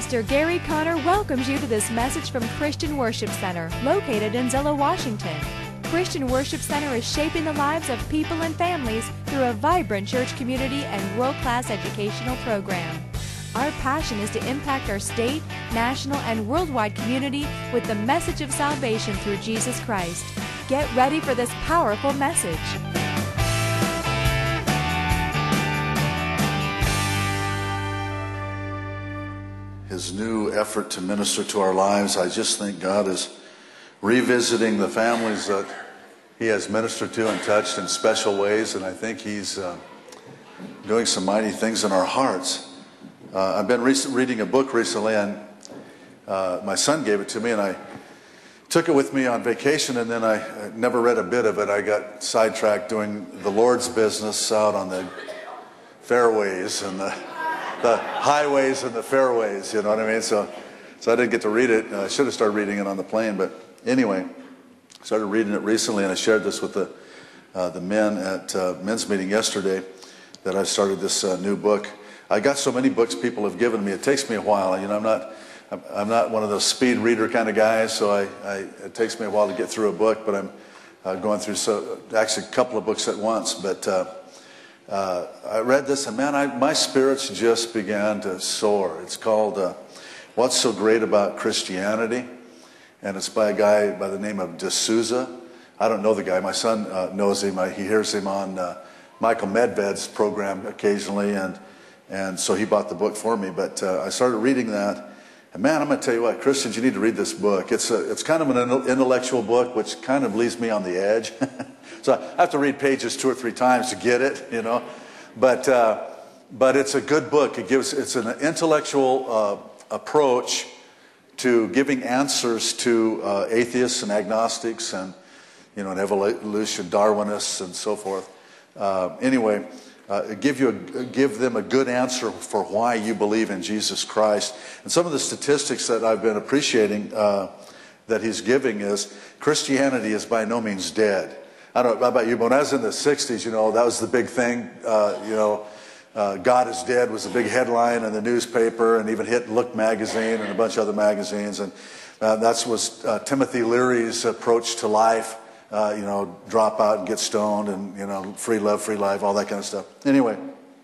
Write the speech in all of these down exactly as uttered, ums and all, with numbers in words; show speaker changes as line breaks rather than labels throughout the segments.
Pastor Gary Conner welcomes you to this message from Christian Worship Center, located in Zillow, Washington. Christian Worship Center is shaping the lives of people and families through a vibrant church community and world-class educational program. Our passion is to impact our state, national, and worldwide community with the message of salvation through Jesus Christ. Get ready for this powerful message.
His new effort to minister to our lives, I just think God is revisiting the families that He has ministered to and touched in special ways, and I think He's uh, doing some mighty things in our hearts. Uh, I've been recent, reading a book recently, and uh, my son gave it to me, and I took it with me on vacation, and then I, I never read a bit of it. I got sidetracked doing the Lord's business out on the fairways and the the highways and the fairways, you know what I mean? So so I didn't get to read it. I should have started reading it on the plane, but anyway, I started reading it recently, and I shared this with the uh, the men at uh, men's meeting yesterday, that I started this uh, new book. I got so many books people have given me, it takes me a while. You know, I'm not I'm, I'm not one of those speed reader kind of guys, so I, I it takes me a while to get through a book, but I'm uh, going through so actually a couple of books at once, but uh, Uh, I read this, and man, I, my spirits just began to soar. It's called uh, What's So Great About Christianity? And it's by a guy by the name of D'Souza. I don't know the guy. My son uh, knows him. I, he hears him on uh, Michael Medved's program occasionally, and and so he bought the book for me. But uh, I started reading that, and man, I'm going to tell you what, Christians, you need to read this book. It's a, it's kind of an intellectual book, which kind of leaves me on the edge. So I have to read pages two or three times to get it, you know. But uh, but it's a good book. It gives it's an intellectual uh, approach to giving answers to uh, atheists and agnostics and you know and evolution Darwinists and so forth. Uh, anyway, uh, give you a, give them a good answer for why you believe in Jesus Christ. And some of the statistics that I've been appreciating uh, that he's giving is Christianity is by no means dead. I don't know about you, but when I was in the sixties, you know, that was the big thing. Uh, you know, uh, God is Dead was a big headline in the newspaper, and even hit Look magazine and a bunch of other magazines. And uh, that was uh, Timothy Leary's approach to life. Uh, you know, drop out and get stoned, and you know, free love, free life, all that kind of stuff. Anyway,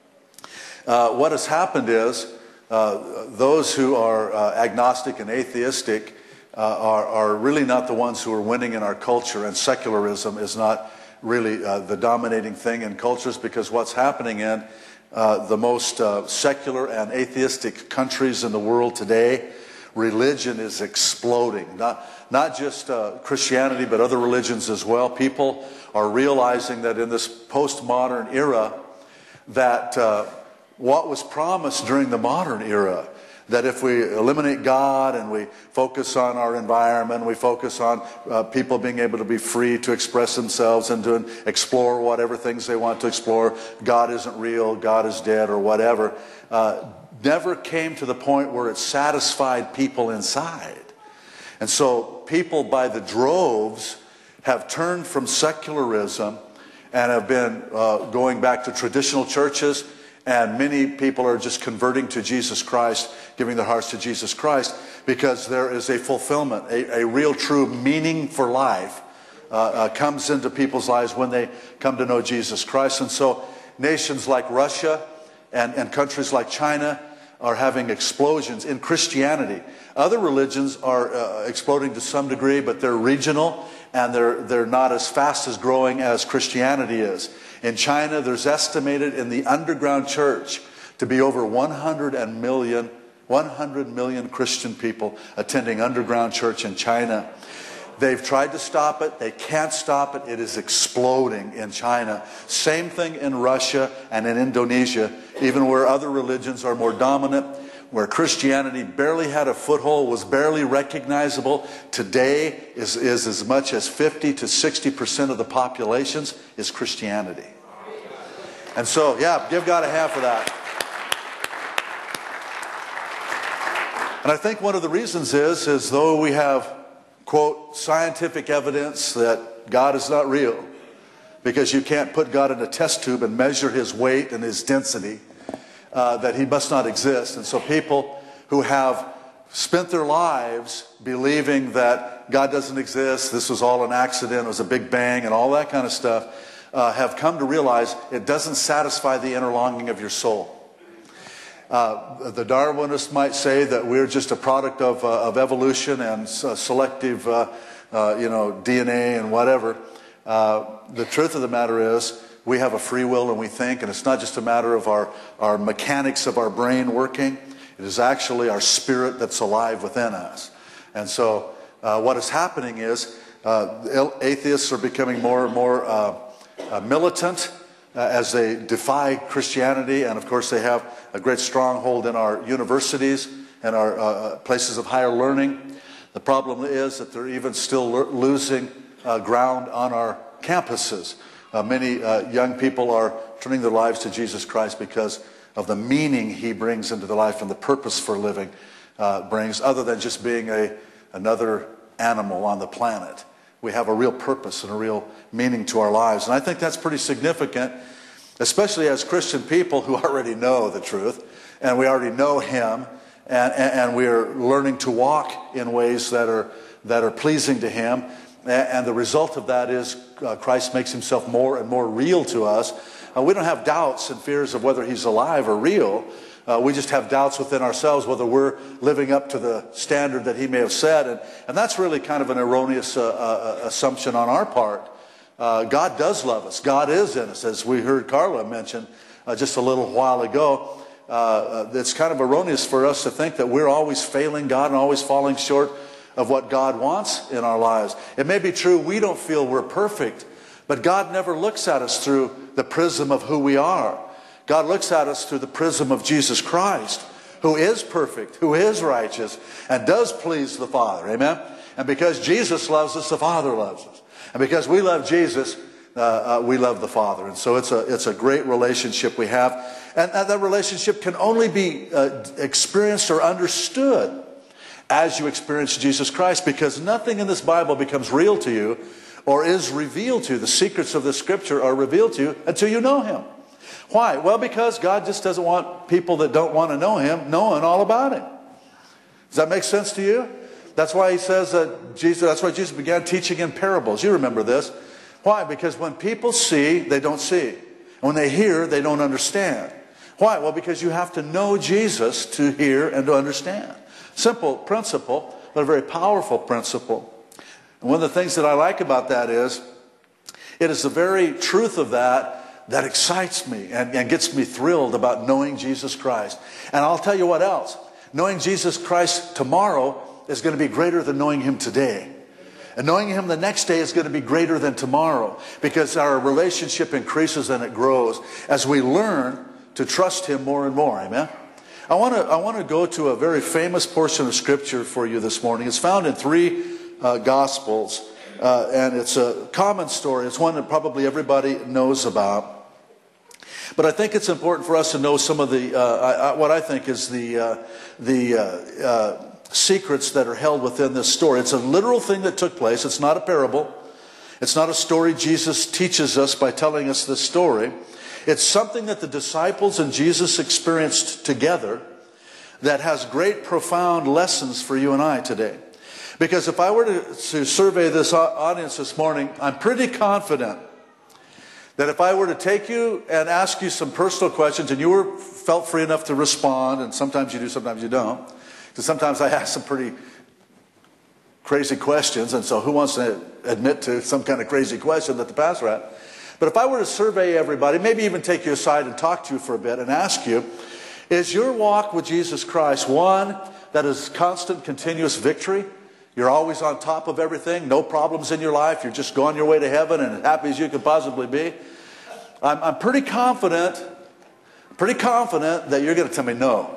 uh, what has happened is uh, those who are uh, agnostic and atheistic Uh, are, are really not the ones who are winning in our culture, and secularism is not really uh, the dominating thing in cultures, because what's happening in uh, the most uh, secular and atheistic countries in the world today, religion is exploding. Not, not just uh, Christianity, but other religions as well. People are realizing that in this postmodern era, that uh, what was promised during the modern era, that if we eliminate God and we focus on our environment, we focus on uh, people being able to be free to express themselves and to explore whatever things they want to explore, God isn't real, God is dead, or whatever, uh, never came to the point where it satisfied people inside. And so people by the droves have turned from secularism and have been uh, going back to traditional churches. And many people are just converting to Jesus Christ, giving their hearts to Jesus Christ, because there is a fulfillment, a, a real true meaning for life uh, uh, comes into people's lives when they come to know Jesus Christ. And so nations like Russia and, and countries like China are having explosions in Christianity. Other religions are uh, exploding to some degree, but they're regional, and they're, they're not as fast as growing as Christianity is. In China, there's estimated in the underground church to be over one hundred million, one hundred million Christian people attending underground church in China. They've tried to stop it. They can't stop it. It is exploding in China. Same thing in Russia and in Indonesia, even where other religions are more dominant, where Christianity barely had a foothold, was barely recognizable. Today is, is as much as fifty to sixty percent of the populations is Christianity. And so, yeah, give God a hand for that. And I think one of the reasons is, is though we have, quote, scientific evidence that God is not real, because you can't put God in a test tube and measure his weight and his density, uh, that he must not exist. And so people who have spent their lives believing that God doesn't exist, this was all an accident, it was a big bang, and all that kind of stuff, uh, have come to realize it doesn't satisfy the inner longing of your soul. Uh, the Darwinists might say that we're just a product of, uh, of evolution and uh, selective uh, uh, you know, D N A and whatever. Uh, the truth of the matter is we have a free will and we think, and it's not just a matter of our, our mechanics of our brain working. It is actually our spirit that's alive within us. And so uh, what is happening is uh, atheists are becoming more and more uh, uh, militant uh, as they defy Christianity. And of course they have a great stronghold in our universities and our uh, places of higher learning. The problem is that they're even still lo- losing uh, ground on our campuses. Uh, many uh, young people are turning their lives to Jesus Christ because of the meaning he brings into their life and the purpose for living uh, brings, other than just being a another animal on the planet. We have a real purpose and a real meaning to our lives. And I think that's pretty significant, especially as Christian people who already know the truth, and we already know him, and, and, and we are learning to walk in ways that are, that are pleasing to him. And the result of that is uh, Christ makes himself more and more real to us. Uh, we don't have doubts and fears of whether he's alive or real. Uh, we just have doubts within ourselves whether we're living up to the standard that he may have set. And, and that's really kind of an erroneous uh, uh, assumption on our part. Uh, God does love us. God is in us, as we heard Carla mention uh, just a little while ago. Uh, uh, it's kind of erroneous for us to think that we're always failing God and always falling short of what God wants in our lives. It may be true we don't feel we're perfect, but God never looks at us through the prism of who we are. God looks at us through the prism of Jesus Christ, who is perfect, who is righteous, and does please the Father. Amen? And because Jesus loves us, the Father loves us. And because we love Jesus, uh, uh, we love the Father. And so it's a, it's a great relationship we have. And, and that relationship can only be uh, experienced or understood as you experience Jesus Christ, because nothing in this Bible becomes real to you or is revealed to you. The secrets of the Scripture are revealed to you until you know him. Why? Well, because God just doesn't want people that don't want to know him knowing all about him. Does that make sense to you? That's why he says that Jesus, that's why Jesus began teaching in parables. You remember this. Why? Because when people see, they don't see. And when they hear, they don't understand. Why? Well, because you have to know Jesus to hear and to understand. Simple principle, but a very powerful principle. And one of the things that I like about that is, it is the very truth of that that excites me and, and gets me thrilled about knowing Jesus Christ. And I'll tell you what else. Knowing Jesus Christ tomorrow is going to be greater than knowing him today. And knowing him the next day is going to be greater than tomorrow, because our relationship increases and it grows as we learn to trust him more and more. Amen? I want to I want to go to a very famous portion of Scripture for you this morning. It's found in three uh, Gospels, uh, and it's a common story. It's one that probably everybody knows about. But I think it's important for us to know some of the uh, I, I, what I think is the uh, the uh, uh, secrets that are held within this story. It's a literal thing that took place. It's not a parable. It's not a story Jesus teaches us by telling us this story. It's something that the disciples and Jesus experienced together that has great, profound lessons for you and I today. Because if I were to, to survey this audience this morning, I'm pretty confident that if I were to take you and ask you some personal questions, and you were felt free enough to respond, and sometimes you do, sometimes you don't, because sometimes I ask some pretty crazy questions, and so who wants to admit to some kind of crazy question that the pastor had? But if I were to survey everybody, maybe even take you aside and talk to you for a bit and ask you, is your walk with Jesus Christ one that is constant, continuous victory? You're always on top of everything, no problems in your life, you're just going your way to heaven and happy as you could possibly be? I'm, I'm pretty confident, pretty confident that you're going to tell me no.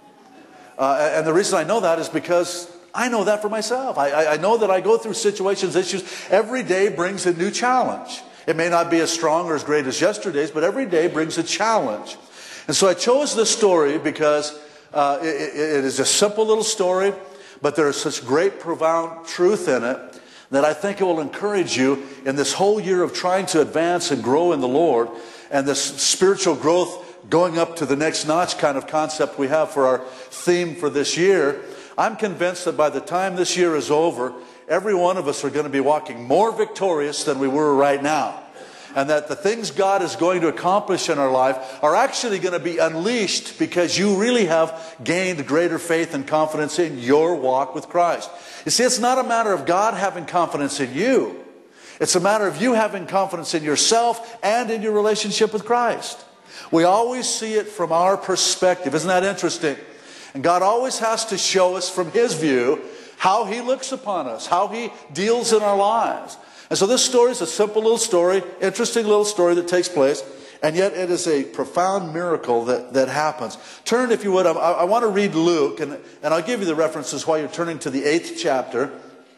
Uh, and the reason I know that is because I know that for myself. I, I, I know that I go through situations, issues. Every day brings a new challenge. It may not be as strong or as great as yesterday's, but every day brings a challenge. And so I chose this story because uh, it, it is a simple little story, but there is such great, profound truth in it that I think it will encourage you in this whole year of trying to advance and grow in the Lord, and this spiritual growth going up to the next notch kind of concept we have for our theme for this year, I'm convinced that by the time this year is over, every one of us are going to be walking more victorious than we were right now. And that the things God is going to accomplish in our life are actually going to be unleashed because you really have gained greater faith and confidence in your walk with Christ. You see, it's not a matter of God having confidence in you. It's a matter of you having confidence in yourself and in your relationship with Christ. We always see it from our perspective. Isn't that interesting? And God always has to show us from His view how He looks upon us, how He deals in our lives. And so this story is a simple little story, interesting little story that takes place, and yet it is a profound miracle that, that happens. Turn, if you would, I, I want to read Luke, and, and I'll give you the references while you're turning to the eighth chapter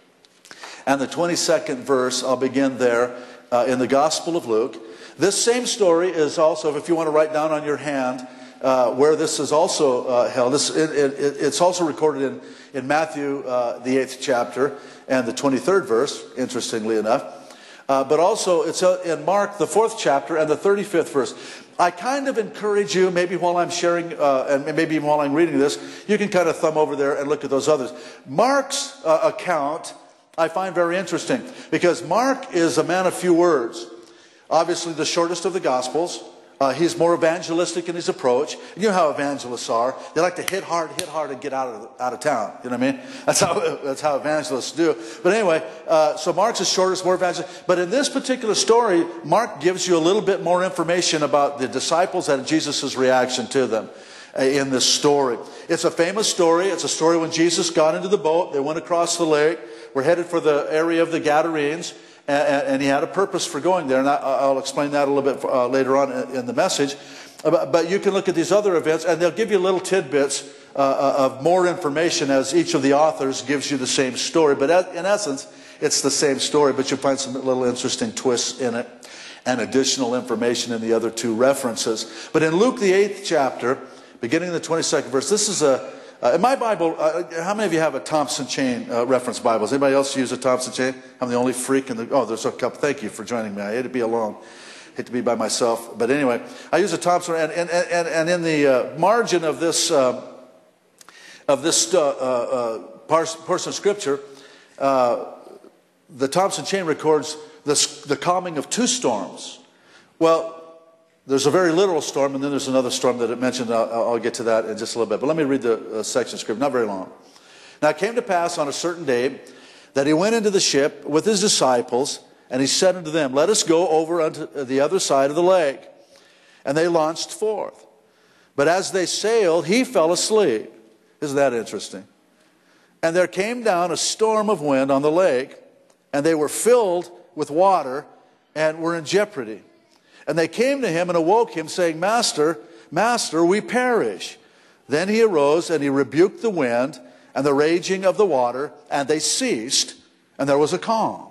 and the twenty-second verse. I'll begin there uh, in the Gospel of Luke. This same story is also, if you want to write down on your hand, uh, where this is also uh, held. This, it, it, it's also recorded in, in Matthew, uh, the eighth chapter, and the twenty-third verse, interestingly enough. Uh, but also it's in Mark, the fourth chapter, and the thirty-fifth verse. I kind of encourage you, maybe while I'm sharing, uh, and maybe even while I'm reading this, you can kind of thumb over there and look at those others. Mark's uh, account I find very interesting, because Mark is a man of few words. Obviously the shortest of the Gospels. Uh, he's more evangelistic in his approach. You know how evangelists are. They like to hit hard, hit hard, and get out of out of town. You know what I mean? That's how that's how evangelists do. But anyway, uh, so Mark's is shortest, more evangelistic. But in this particular story, Mark gives you a little bit more information about the disciples and Jesus' reaction to them uh, in this story. It's a famous story. It's a story when Jesus got into the boat. They went across the lake. We're headed for the area of the Gadarenes. And, and he had a purpose for going there. And I, I'll explain that a little bit uh, later on in, in the message. But, but you can look at these other events, and they'll give you little tidbits uh, of more information as each of the authors gives you the same story. But in essence, it's the same story, but you'll find some little interesting twists in it and additional information in the other two references. But in Luke, the eighth chapter, beginning in the twenty-second verse, this is a... Uh, in my Bible, uh, how many of you have a Thompson Chain uh, reference Bibles? Anybody else use a Thompson Chain? I'm the only freak in the... Oh, there's a couple. Thank you for joining me. I hate to be alone. I hate to be by myself. But anyway, I use a Thompson... And, and, and, and in the uh, margin of this, uh, of this uh, uh, portion of Scripture, uh, the Thompson Chain records the, the calming of two storms. Well... There's a very literal storm, and then there's another storm that it mentioned. I'll, I'll get to that in just a little bit. But let me read the uh, section of scripture, not very long. Now it came to pass on a certain day that he went into the ship with his disciples, and he said unto them, Let us go over unto the other side of the lake. And they launched forth. But as they sailed, he fell asleep. Isn't that interesting? And there came down a storm of wind on the lake, and they were filled with water and were in jeopardy. And they came to him and awoke him, saying, Master, Master, we perish. Then he arose and he rebuked the wind and the raging of the water, and they ceased, and there was a calm.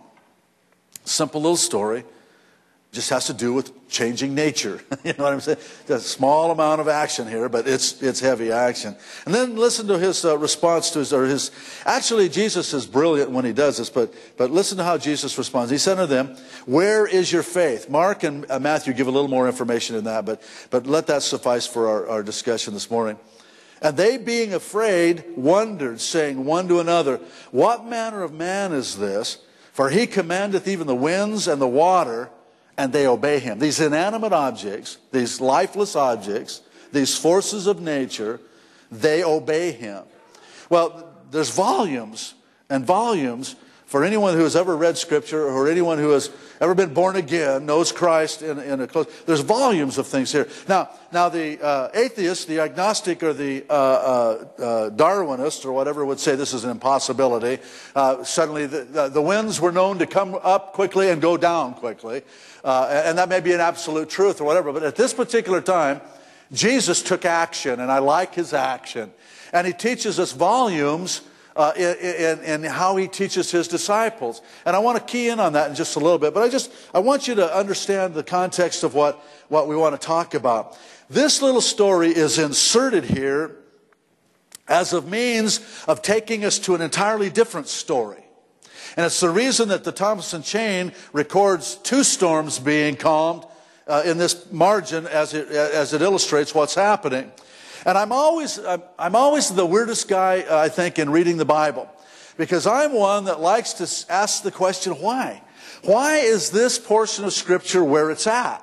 Simple little story. Just has to do with changing nature. You know what I'm saying? There's a small amount of action here, but it's it's heavy action. And then listen to his uh, response to his, or his, actually Jesus is brilliant when he does this, but, but listen to how Jesus responds. He said to them, Where is your faith? Mark and uh, Matthew give a little more information in that, but, but let that suffice for our, our discussion this morning. And they being afraid wondered, saying one to another, What manner of man is this? For he commandeth even the winds and the water, and they obey him. These inanimate objects, these lifeless objects, these forces of nature, they obey him. Well, there's volumes and volumes for anyone who has ever read Scripture, or anyone who has ever been born again, knows Christ in, in a close... There's volumes of things here. Now, now the uh, atheist, the agnostic, or the uh, uh, uh, Darwinist, or whatever, would say this is an impossibility. Uh, suddenly, the, the, the winds were known to come up quickly and go down quickly. Uh, and that may be an absolute truth or whatever. But at this particular time, Jesus took action, and I like his action. And he teaches us volumes Uh, in, in, in how he teaches his disciples. And I want to key in on that in just a little bit. But I just, I want you to understand the context of what, what we want to talk about. This little story is inserted here as a means of taking us to an entirely different story. And it's the reason that the Thompson Chain records two storms being calmed uh, in this margin as it, as it illustrates what's happening. And I'm always, I'm, I'm always the weirdest guy, uh, I think, in reading the Bible. Because I'm one that likes to ask the question, why? Why is this portion of Scripture where it's at?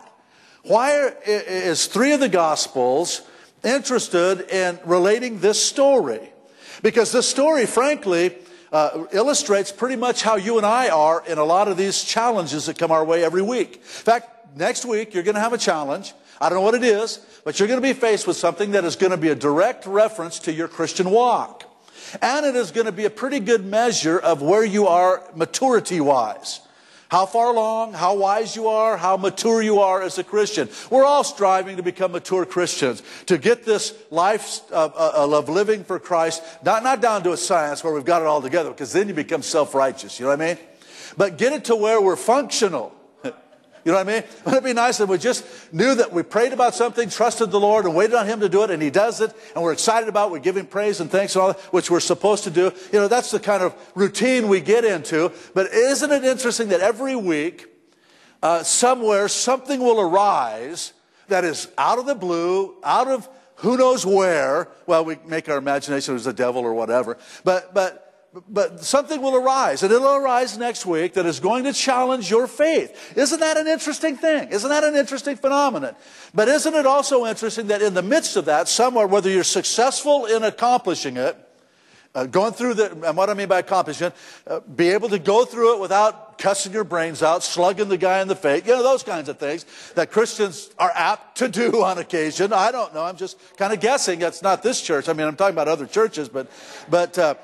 Why is three of the Gospels interested in relating this story? Because this story, frankly, uh, illustrates pretty much how you and I are in a lot of these challenges that come our way every week. In fact, next week you're going to have a challenge. I don't know what it is, but you're going to be faced with something that is going to be a direct reference to your Christian walk. And it is going to be a pretty good measure of where you are maturity-wise. How far along, how wise you are, how mature you are as a Christian. We're all striving to become mature Christians, to get this life of, of living for Christ, not, not down to a science where we've got it all together, because then you become self-righteous, you know what I mean? But get it to where we're functional. You know what I mean? Wouldn't it be nice if we just knew that we prayed about something, trusted the Lord, and waited on Him to do it, and He does it, and we're excited about it, we give Him praise and thanks and all that, which we're supposed to do. You know, that's the kind of routine we get into. But isn't it interesting that every week, uh, somewhere, something will arise that is out of the blue, out of who knows where. Well, we make our imagination as a devil or whatever. But, but, But something will arise, and it'll arise next week that is going to challenge your faith. Isn't that an interesting thing? Isn't that an interesting phenomenon? But isn't it also interesting that in the midst of that, somewhere, whether you're successful in accomplishing it, uh, going through the, and what I mean by accomplishing it, uh, be able to go through it without cussing your brains out, slugging the guy in the face, you know, those kinds of things that Christians are apt to do on occasion. I don't know. I'm just kind of guessing. That's not this church. I mean, I'm talking about other churches, but, but, uh,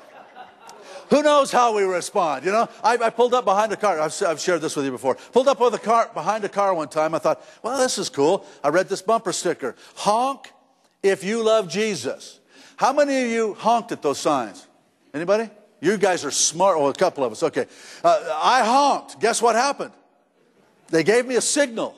who knows how we respond? You know, I, I pulled up behind a car. I've, I've shared this with you before. Pulled up with a car behind a car one time. I thought, well, this is cool. I read this bumper sticker: honk if you love Jesus. How many of you honked at those signs? Anybody? You guys are smart. Oh, a couple of us. Okay. Uh, I honked. Guess what happened? They gave me a signal.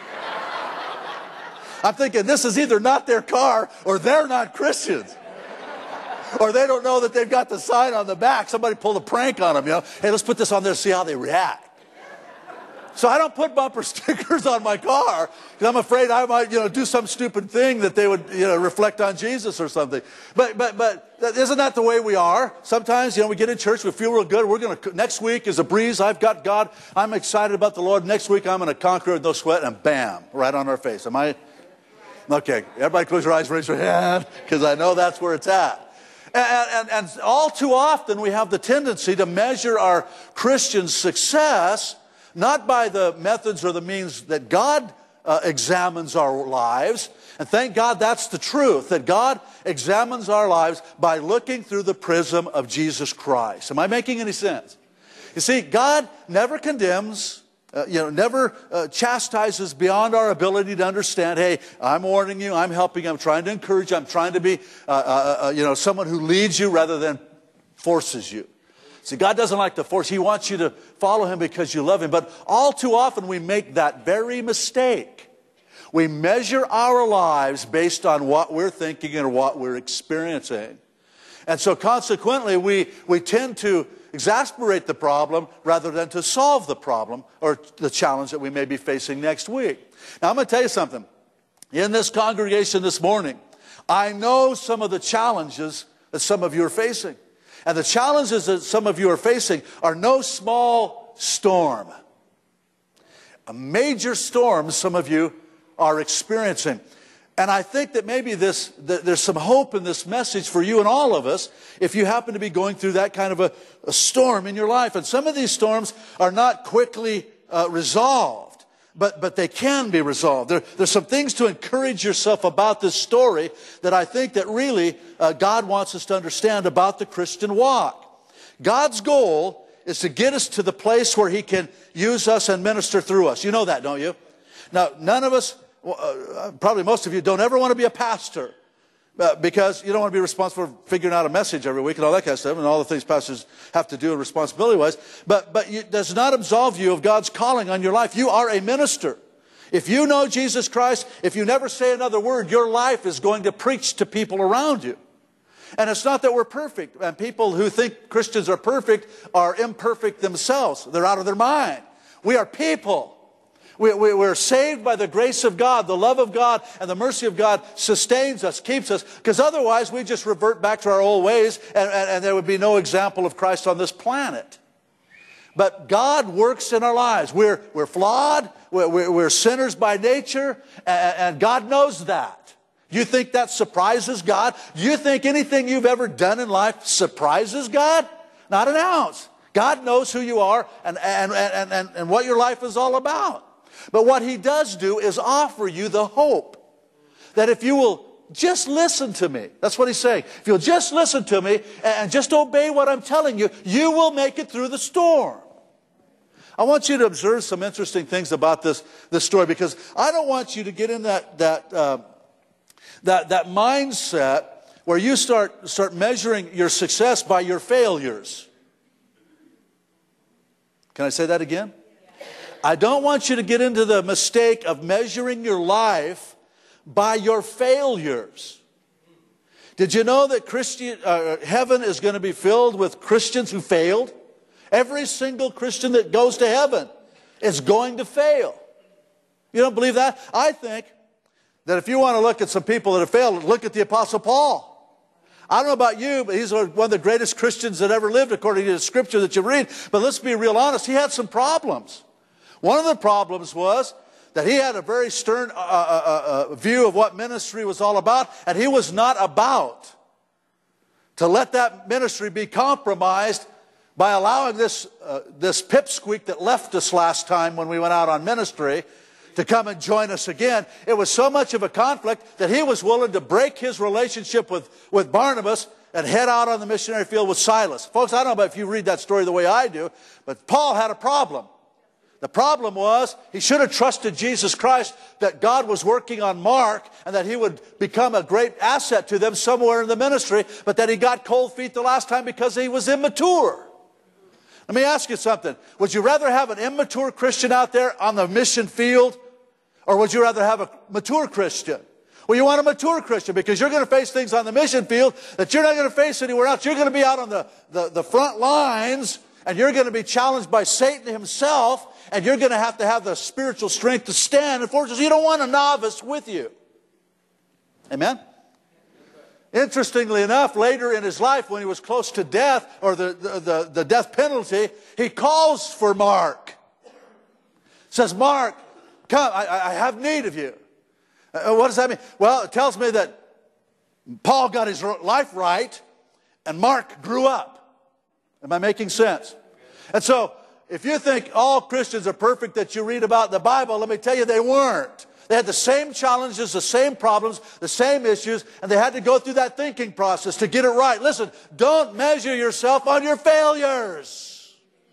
I'm thinking this is either not their car or they're not Christians. Or they don't know that they've got the sign on the back. Somebody pulled a prank on them, you know. Hey, let's put this on there, see how they react. So I don't put bumper stickers on my car because I'm afraid I might, you know, do some stupid thing that they would, you know, reflect on Jesus or something. But, but, but isn't that the way we are? Sometimes, you know, we get in church, we feel real good. We're going to, next week is a breeze. I've got God. I'm excited about the Lord. Next week I'm going to conquer with no sweat, and bam, right on our face. Am I? Okay, everybody close your eyes, raise your hand, because I know that's where it's at. And, and, and all too often we have the tendency to measure our Christian success not by the methods or the means that God uh, examines our lives. And thank God that's the truth, that God examines our lives by looking through the prism of Jesus Christ. Am I making any sense? You see, God never condemns, Uh, you know, never uh, chastises beyond our ability to understand. Hey, I'm warning you, I'm helping you, I'm trying to encourage you, I'm trying to be, uh, uh, uh, you know, someone who leads you rather than forces you. See, God doesn't like to force. He wants you to follow Him because you love Him. But all too often we make that very mistake. We measure our lives based on what we're thinking and what we're experiencing. And so consequently, we, we tend to exasperate the problem rather than to solve the problem or the challenge that we may be facing next week. Now, I'm going to tell you something. In this congregation this morning, I know some of the challenges that some of you are facing. And the challenges that some of you are facing are no small storm. A major storm some of you are experiencing. And I think that maybe this, that there's some hope in this message for you and all of us if you happen to be going through that kind of a, a storm in your life. And some of these storms are not quickly uh, resolved, but, but they can be resolved. There, there's some things to encourage yourself about this story that I think that really uh, God wants us to understand about the Christian walk. God's goal is to get us to the place where He can use us and minister through us. You know that, don't you? Now, none of us... Well, uh, probably most of you don't ever want to be a pastor uh, because you don't want to be responsible for figuring out a message every week and all that kind of stuff and all the things pastors have to do responsibility-wise. But, but it does not absolve you of God's calling on your life. You are a minister. If you know Jesus Christ, if you never say another word, your life is going to preach to people around you. And it's not that we're perfect. And people who think Christians are perfect are imperfect themselves. They're out of their mind. We are people. We, we, we're saved by the grace of God. The love of God and the mercy of God sustains us, keeps us, because otherwise we just revert back to our old ways, and, and, and there would be no example of Christ on this planet. But God works in our lives. We're, we're flawed. We're, we're sinners by nature, and, and God knows that. You think that surprises God? You think anything you've ever done in life surprises God? Not an ounce. God knows who you are and, and, and, and, and what your life is all about. But what He does do is offer you the hope that if you will just listen to me, that's what He's saying. If you'll just listen to me and just obey what I'm telling you, you will make it through the storm. I want you to observe some interesting things about this, this story, because I don't want you to get in that, that, uh, that, that mindset where you start, start measuring your success by your failures. Can I say that again? I don't want you to get into the mistake of measuring your life by your failures. Did you know that Christian, uh, heaven is going to be filled with Christians who failed? Every single Christian that goes to heaven is going to fail. You don't believe that? I think that if you want to look at some people that have failed, look at the Apostle Paul. I don't know about you, but he's one of the greatest Christians that ever lived according to the scripture that you read. But let's be real honest, he had some problems. One of the problems was that he had a very stern uh, uh, uh, view of what ministry was all about, and he was not about to let that ministry be compromised by allowing this, uh, this pipsqueak that left us last time when we went out on ministry to come and join us again. It was so much of a conflict that he was willing to break his relationship with, with Barnabas and head out on the missionary field with Silas. Folks, I don't know about if you read that story the way I do, but Paul had a problem. The problem was he should have trusted Jesus Christ that God was working on Mark and that he would become a great asset to them somewhere in the ministry, but that he got cold feet the last time because he was immature. Let me ask you something. Would you rather have an immature Christian out there on the mission field, or would you rather have a mature Christian? Well, you want a mature Christian because you're going to face things on the mission field that you're not going to face anywhere else. You're going to be out on the, the, the front lines, and you're going to be challenged by Satan himself, and you're going to have to have the spiritual strength to stand. Unfortunately, you don't want a novice with you. Amen? Interestingly enough, later in his life, when he was close to death, or the, the, the, the death penalty, he calls for Mark. Says, Mark, come, I, I have need of you. Uh, what does that mean? Well, it tells me that Paul got his life right, and Mark grew up. Am I making sense? And so, if you think all Christians are perfect that you read about in the Bible, let me tell you, they weren't. They had the same challenges, the same problems, the same issues, and they had to go through that thinking process to get it right. Listen, don't measure yourself on your failures.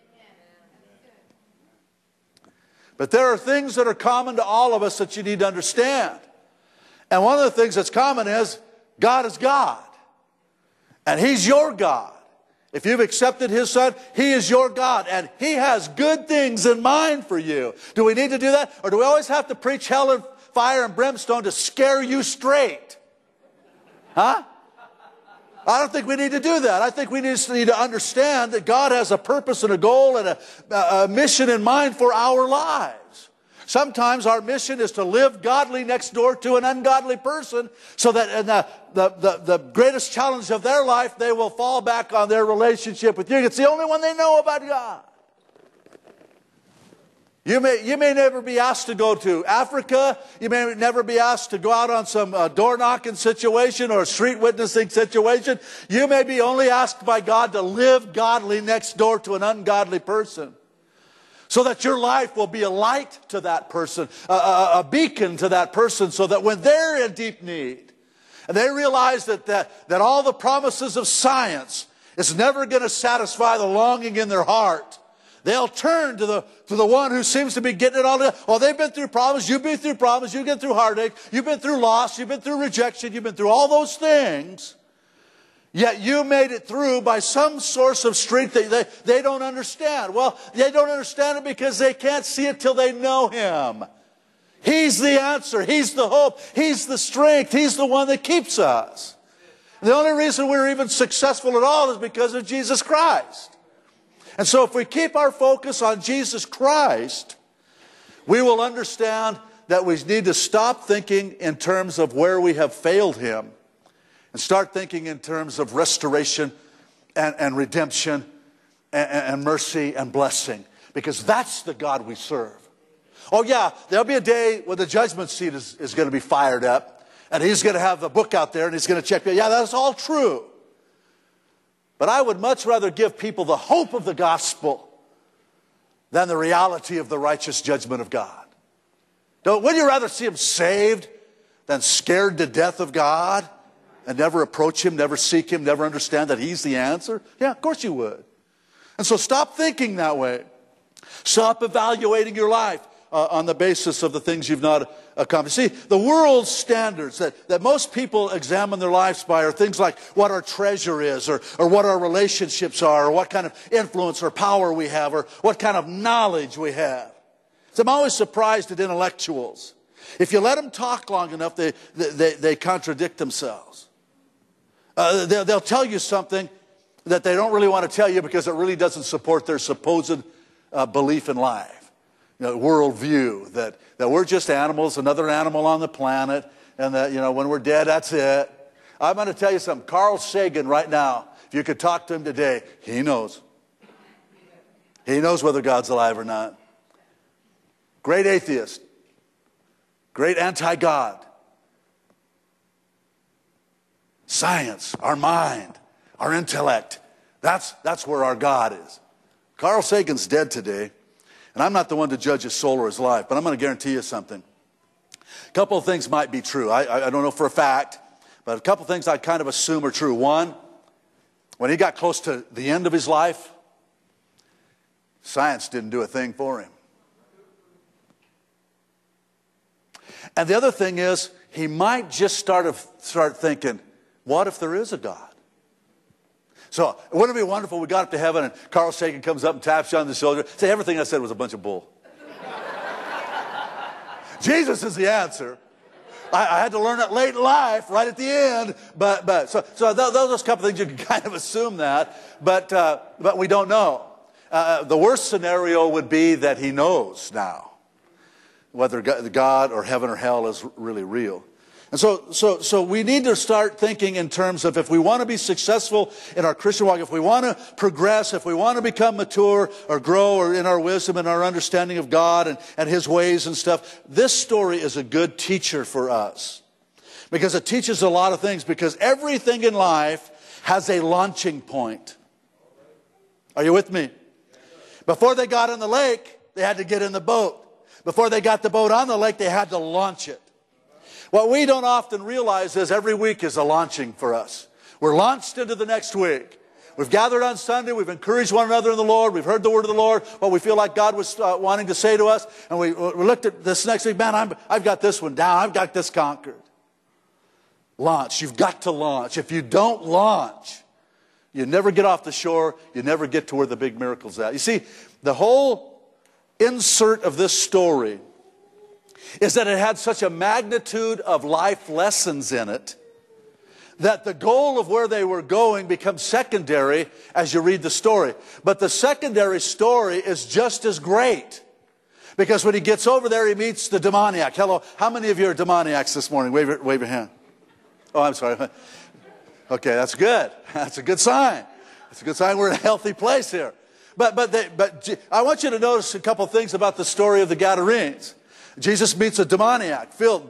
But there are things that are common to all of us that you need to understand. And one of the things that's common is God is God. And He's your God. If you've accepted His Son, He is your God, and He has good things in mind for you. Do we need to do that? Or do we always have to preach hell and fire and brimstone to scare you straight? Huh? I don't think we need to do that. I think we just need to understand that God has a purpose and a goal and a, a mission in mind for our lives. Sometimes our mission is to live godly next door to an ungodly person, so that in the, the, the, the greatest challenge of their life, they will fall back on their relationship with you. It's the only one they know about God. You may, you may never be asked to go to Africa. You may never be asked to go out on some uh, door knocking situation or street witnessing situation. You may be only asked by God to live godly next door to an ungodly person, so that your life will be a light to that person, a, a, a beacon to that person, so that when they're in deep need, and they realize that, that, that all the promises of science is never going to satisfy the longing in their heart, they'll turn to the, to the one who seems to be getting it all together. Well, they've been through problems, you've been through problems, you've been through heartache, you've been through loss, you've been through rejection, you've been through all those things. Yet you made it through by some source of strength that they, they don't understand. Well, they don't understand it because they can't see it till they know Him. He's the answer. He's the hope. He's the strength. He's the one that keeps us. The only reason we're even successful at all is because of Jesus Christ. And so if we keep our focus on Jesus Christ, We will understand that we need to stop thinking in terms of where we have failed him and start thinking in terms of restoration and, and redemption and, and mercy and blessing, because that's the God we serve. Oh yeah, there'll be a day when the judgment seat is, is going to be fired up, and he's going to have the book out there and he's going to check, yeah, that's all true. But I would much rather give people the hope of the gospel than the reality of the righteous judgment of God. Don't, wouldn't you rather see them saved than scared to death of God and never approach him, never seek him, never understand that he's the answer? Yeah, of course you would. And so stop thinking that way. Stop evaluating your life uh, on the basis of the things you've not accomplished. See, the world's standards that, that most people examine their lives by are things like what our treasure is, or, or what our relationships are, or what kind of influence or power we have, or what kind of knowledge we have. So I'm always surprised at intellectuals. If you let them talk long enough, they, they, they contradict themselves. Uh, they'll, they'll tell you something that they don't really want to tell you because it really doesn't support their supposed uh, belief in life. You know, worldview, that, that we're just animals, another animal on the planet, and that, you know, when we're dead, that's it. I'm going to tell you something. Carl Sagan right now, if you could talk to him today, he knows. He knows whether God's alive or not. Great atheist. Great anti-God. Science, our mind, our intellect. That's, that's where our God is. Carl Sagan's dead today, and I'm not the one to judge his soul or his life, but I'm going to guarantee you something. A couple of things might be true. I, I don't know for a fact, but a couple of things I kind of assume are true. One, when he got close to the end of his life, science didn't do a thing for him. And the other thing is, he might just start, of, start thinking, what if there is a God? So, wouldn't it be wonderful if we got up to heaven and Carl Sagan comes up and taps you on the shoulder, say, everything I said was a bunch of bull. Jesus is the answer. I, I had to learn it late in life, right at the end. But, but so, so those, those are a couple of things you can kind of assume that, but, uh, but we don't know. Uh, the worst scenario would be that he knows now whether God or heaven or hell is really real. And so, so, so we need to start thinking in terms of, if we want to be successful in our Christian walk, if we want to progress, if we want to become mature or grow or in our wisdom and our understanding of God and, and his ways and stuff, this story is a good teacher for us. Because it teaches a lot of things, because everything in life has a launching point. Are you with me? Before they got in the lake, they had to get in the boat. Before they got the boat on the lake, they had to launch it. What we don't often realize is every week is a launching for us. We're launched into the next week. We've gathered on Sunday. We've encouraged one another in the Lord. We've heard the word of the Lord, what we feel like God was uh, wanting to say to us. And we, we looked at this next week, man, I'm, I've got this one down. I've got this conquered. Launch. You've got to launch. If you don't launch, you never get off the shore. You never get to where the big miracle's at. You see, the whole insert of this story is that it had such a magnitude of life lessons in it that the goal of where they were going becomes secondary as you read the story. But the secondary story is just as great, because when he gets over there, he meets the demoniac. Hello, how many of you are demoniacs this morning? Wave your, wave your hand. Oh, I'm sorry. Okay, that's good. That's a good sign. That's a good sign we're in a healthy place here. But, but, they, but I want you to notice a couple things about the story of the Gadarenes. Jesus meets a demoniac filled,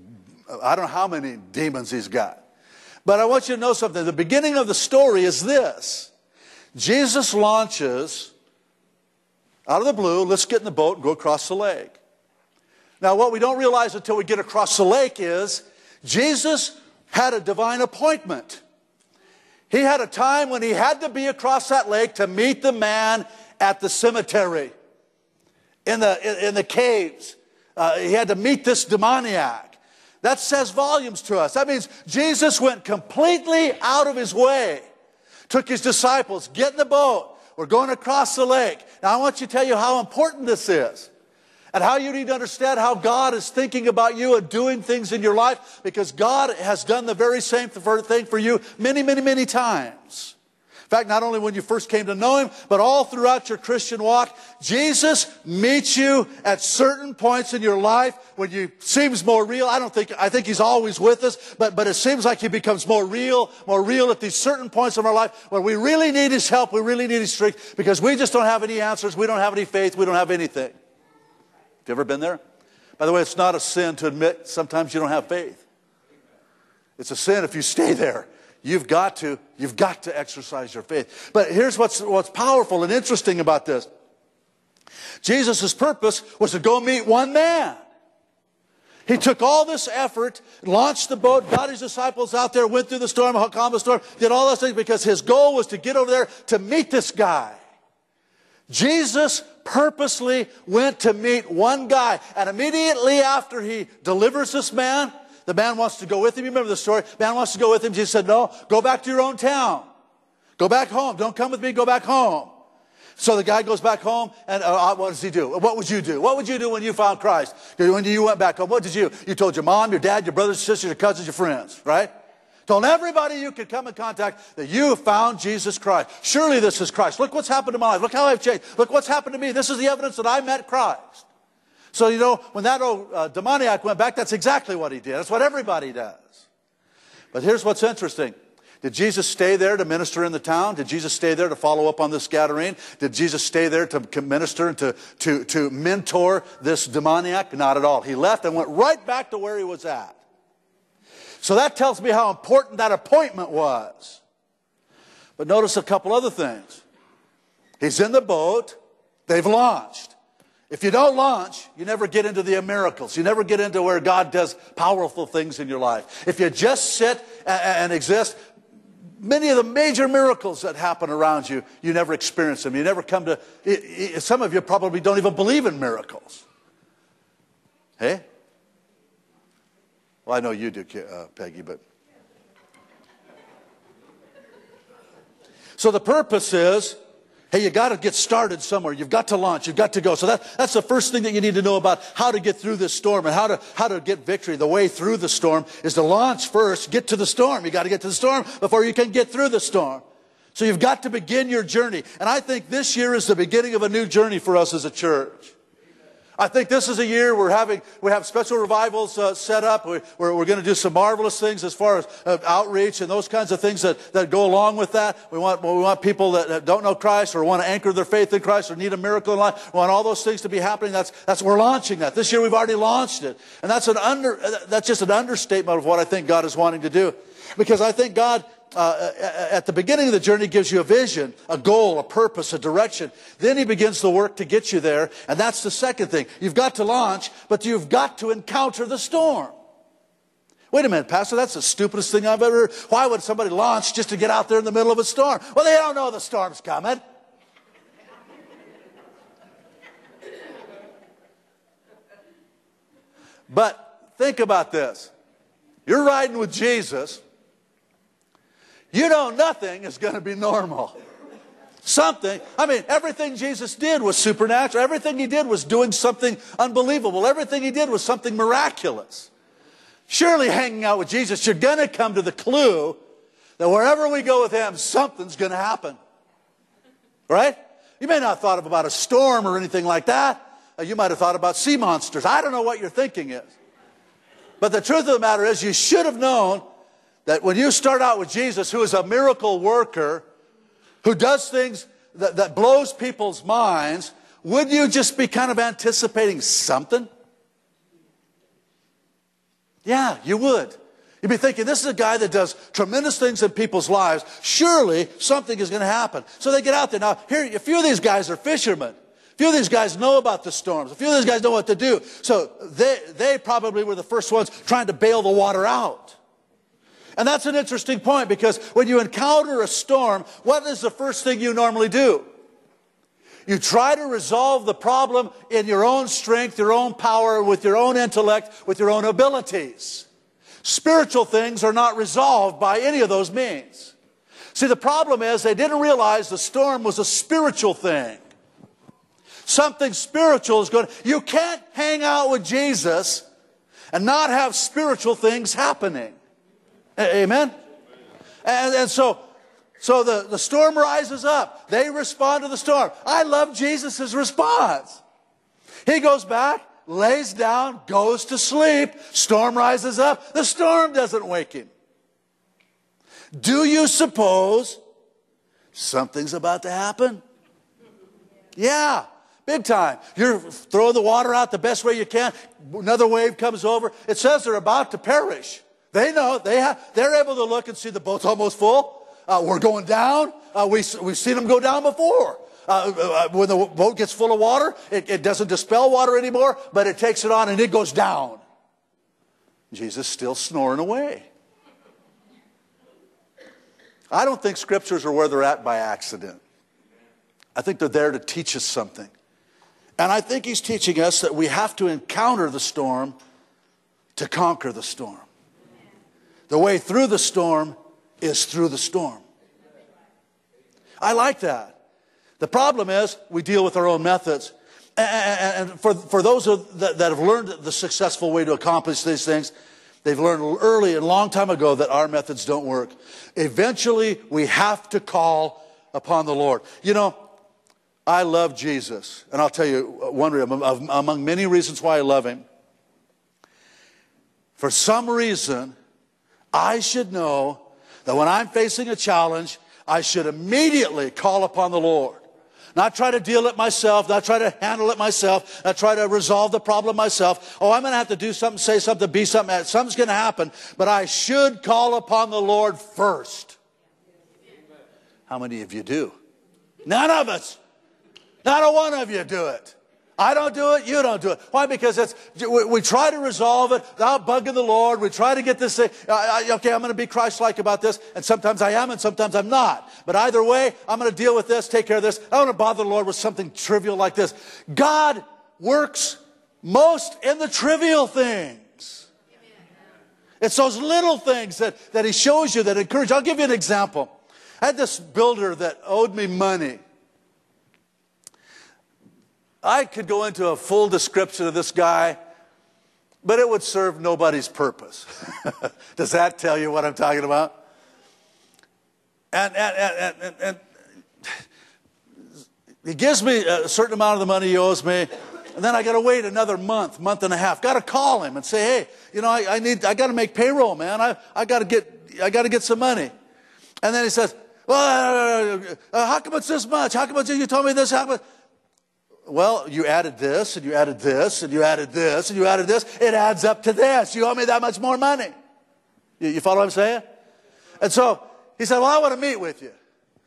I don't know how many demons he's got. But I want you to know something. The beginning of the story is this. Jesus launches out of the blue, let's get in the boat and go across the lake. Now, what we don't realize until we get across the lake is Jesus had a divine appointment. He had a time when he had to be across that lake to meet the man at the cemetery, in the, in, in the caves. Uh, he had to meet this demoniac. That says volumes to us. That means Jesus went completely out of his way. Took his disciples, get in the boat. We're going across the lake. Now I want you to tell you how important this is. And how you need to understand how God is thinking about you and doing things in your life. Because God has done the very same thing for you many, many, many times. In fact, not only when you first came to know Him, but all throughout your Christian walk, Jesus meets you at certain points in your life when you seems more real. I don't think, I think He's always with us, but, but it seems like He becomes more real, more real at these certain points of our life where we really need His help, we really need His strength, because we just don't have any answers, we don't have any faith, we don't have anything. Have you ever been there? By the way, it's not a sin to admit sometimes you don't have faith. It's a sin if you stay there. You've got to, you've got to exercise your faith. But here's what's, what's powerful and interesting about this. Jesus' purpose was to go meet one man. He took all this effort, launched the boat, got His disciples out there, went through the storm, calmed the storm, did all those things because His goal was to get over there to meet this guy. Jesus purposely went to meet one guy. And immediately after He delivers this man, the man wants to go with him. You remember the story? The man wants to go with him. Jesus said, no, go back to your own town. Go back home. Don't come with me. Go back home. So the guy goes back home, and uh, what does he do? What would you do? What would you do when you found Christ? When you went back home, what did you? You told your mom, your dad, your brothers, your sisters, your cousins, your friends, right? Told everybody you could come in contact that you have found Jesus Christ. Surely this is Christ. Look what's happened to my life. Look how I've changed. Look what's happened to me. This is the evidence that I met Christ. So, you know, when that old uh, demoniac went back, that's exactly what he did. That's what everybody does. But here's what's interesting. Did Jesus stay there to minister in the town? Did Jesus stay there to follow up on this Gadarene? Did Jesus stay there to minister and to, to, to mentor this demoniac? Not at all. He left and went right back to where he was at. So that tells me how important that appointment was. But notice a couple other things. He's in the boat. They've launched. If you don't launch, you never get into the miracles. You never get into where God does powerful things in your life. If you just sit and exist, many of the major miracles that happen around you, you never experience them. You never come to, some of you probably don't even believe in miracles. Hey? Well, I know you do, uh, Peggy, but. So the purpose is, hey, you got to get started somewhere. You've got to launch. You've got to go. So that, that's the first thing that you need to know about how to get through this storm and how to, how to get victory. The way through the storm is to launch first, get to the storm. You got to get to the storm before you can get through the storm. So you've got to begin your journey. And I think this year is the beginning of a new journey for us as a church. I think this is a year we're having, we have special revivals uh, set up. We, we're we're going to do some marvelous things as far as uh, outreach and those kinds of things that, that go along with that. We want, we want people that, that don't know Christ or want to anchor their faith in Christ or need a miracle in life. We want all those things to be happening. That's, that's, we're launching that. This year we've already launched it. And that's an under, that's just an understatement of what I think God is wanting to do. Because I think God, Uh, at the beginning of the journey, gives you a vision, a goal, a purpose, a direction. Then He begins the work to get you there. And that's the second thing. You've got to launch, but you've got to encounter the storm. Wait a minute, Pastor, that's the stupidest thing I've ever heard. Why would somebody launch just to get out there in the middle of a storm? Well, they don't know the storm's coming. But think about this. You're riding with Jesus. You know nothing is going to be normal. Something, I mean, everything Jesus did was supernatural. Everything He did was doing something unbelievable. Everything He did was something miraculous. Surely hanging out with Jesus, you're going to come to the clue that wherever we go with Him, something's going to happen. Right? You may not have thought about a storm or anything like that. You might have thought about sea monsters. I don't know what your thinking is. But the truth of the matter is, you should have known that when you start out with Jesus, who is a miracle worker, who does things that, that blows people's minds, would you just be kind of anticipating something? Yeah, you would. You'd be thinking, this is a guy that does tremendous things in people's lives. Surely something is going to happen. So they get out there. Now, here, a few of these guys are fishermen. A few of these guys know about the storms. A few of these guys know what to do. So they, they probably were the first ones trying to bail the water out. And that's an interesting point, because when you encounter a storm, what is the first thing you normally do? You try to resolve the problem in your own strength, your own power, with your own intellect, with your own abilities. Spiritual things are not resolved by any of those means. See, the problem is they didn't realize the storm was a spiritual thing. Something spiritual is going to... You can't hang out with Jesus and not have spiritual things happening. Amen? And, and so So the, the storm rises up. They respond to the storm. I love Jesus' response. He goes back, lays down, goes to sleep. Storm rises up. The storm doesn't wake him. Do you suppose something's about to happen? Yeah, big time. You're throwing the water out the best way you can. Another wave comes over. It says they're about to perish. They know. They have, they're able to look and see the boat's almost full. Uh, we're going down. Uh, we, we've seen them go down before. Uh, uh, when the boat gets full of water, it, it doesn't dispel water anymore, but it takes it on and it goes down. Jesus still snoring away. I don't think scriptures are where they're at by accident. I think they're there to teach us something. And I think he's teaching us that we have to encounter the storm to conquer the storm. The way through the storm is through the storm. I like that. The problem is we deal with our own methods. And for, for those that have learned the successful way to accomplish these things, they've learned early and long time ago that our methods don't work. Eventually, we have to call upon the Lord. You know, I love Jesus. And I'll tell you one reason, among many reasons why I love him. For some reason, I should know that when I'm facing a challenge, I should immediately call upon the Lord. Not try to deal it myself, not try to handle it myself, not try to resolve the problem myself. Oh, I'm going to have to do something, say something, be something. Something's going to happen. But I should call upon the Lord first. How many of you do? None of us. Not a one of you do it. I don't do it, you don't do it. Why? Because it's, we, we try to resolve it without bugging the Lord. We try to get this thing, uh, I, okay, I'm going to be Christ-like about this. And sometimes I am and sometimes I'm not. But either way, I'm going to deal with this, take care of this. I don't want to bother the Lord with something trivial like this. God works most in the trivial things. It's those little things that, that he shows you that encourage. I'll give you an example. I had this builder that owed me money. I could go into a full description of this guy, but it would serve nobody's purpose. Does that tell you what I'm talking about? And, and, and, and, and he gives me a certain amount of the money he owes me, and then I got to wait another month, month and a half. Got to call him and say, hey, you know, I, I need, I got to make payroll, man. I, I got to get, I got to get some money. And then he says, well, uh, how come it's this much? How come it's, you told me this? How come? Well, you added this, and you added this, and you added this, and you added this. It adds up to this. You owe me that much more money. You, you follow what I'm saying? And so he said, well, I want to meet with you.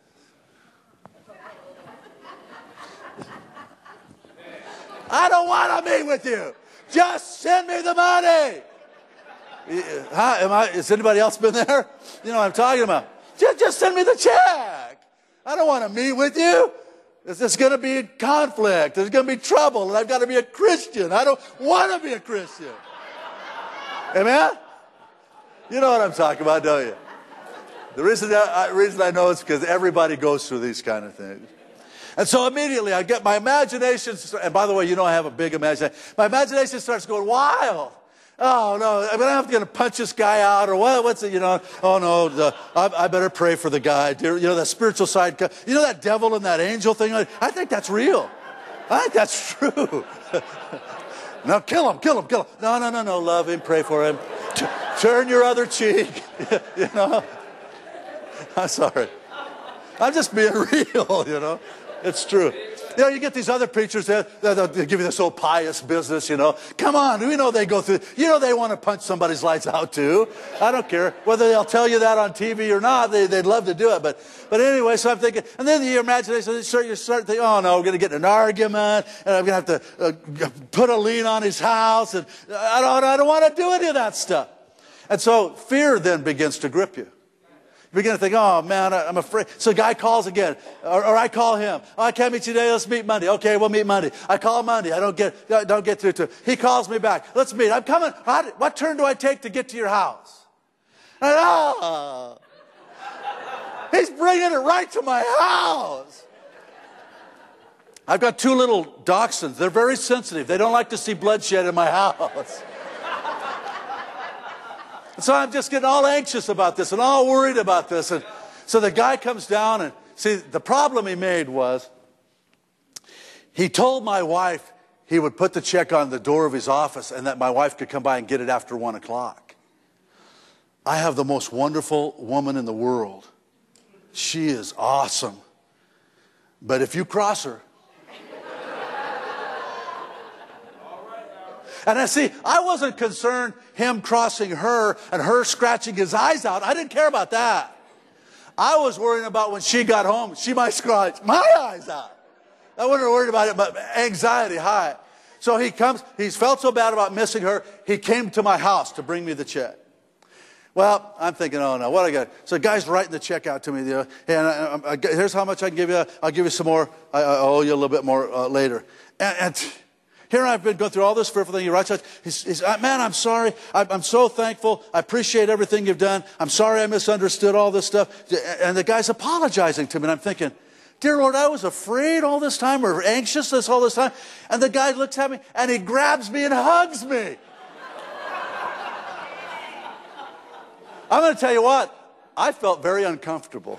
I don't want to meet with you. Just send me the money. Huh? Am I, has anybody else been there? You know what I'm talking about. Just, just send me the check. I don't want to meet with you. There's going to be conflict. There's going to be trouble. And I've got to be a Christian. I don't want to be a Christian. Amen? You know what I'm talking about, don't you? The reason I, reason I know is because everybody goes through these kind of things. And so immediately I get my imagination, and by the way, you know I have a big imagination. My imagination starts going wild. Oh, no, I mean, I'm going to punch this guy out, or what, what's it, you know, oh, no, the, I, I better pray for the guy. You know, that spiritual side, you know that devil and that angel thing? I think that's real. I think that's true. No, kill him, kill him, kill him. No, no, no, no, love him, pray for him. T- turn your other cheek, you know. I'm sorry. I'm just being real, you know. It's true. You know, you get these other preachers that they'll give you this old pious business, you know. Come on, we know they go through, you know they want to punch somebody's lights out too. I don't care. Whether they'll tell you that on T V or not, they, they'd love to do it. But but anyway, so I'm thinking, and then your imagination, you start, you start thinking, oh no, we're going to get in an argument, and I'm going to have to uh, put a lien on his house, and I don't, I don't want to do any of that stuff. And so fear then begins to grip you. You begin to think, oh, man, I'm afraid. So a guy calls again, or, or I call him. Oh, I can't meet you today. Let's meet Monday. Okay, we'll meet Monday. I call Monday. I don't get don't get through to him. He calls me back. Let's meet. I'm coming. How, what turn do I take to get to your house? And, oh, he's bringing it right to my house. I've got two little dachshunds. They're very sensitive. They don't like to see bloodshed in my house. So I'm just getting all anxious about this and all worried about this. And So the guy comes down and, see, the problem he made was he told my wife he would put the check on the door of his office and that my wife could come by and get it after one o'clock. I have the most wonderful woman in the world. She is awesome. But if you cross her, and I see, I wasn't concerned him crossing her and her scratching his eyes out. I didn't care about that. I was worrying about when she got home, she might scratch my eyes out. I wasn't worried about it, but anxiety high. So he comes, he's felt so bad about missing her, he came to my house to bring me the check. Well, I'm thinking, oh no, what I got? So the guy's writing the check out to me. You know, and I, I, I, here's how much I can give you. I'll give you some more. I, I owe you a little bit more uh, later. And, and here I've been going through all this fearful thing. He writes out, he's, he's, man, I'm sorry. I'm, I'm so thankful. I appreciate everything you've done. I'm sorry I misunderstood all this stuff. And the guy's apologizing to me. And I'm thinking, dear Lord, I was afraid all this time or anxious this all this time. And the guy looks at me and he grabs me and hugs me. I'm going to tell you what, I felt very uncomfortable.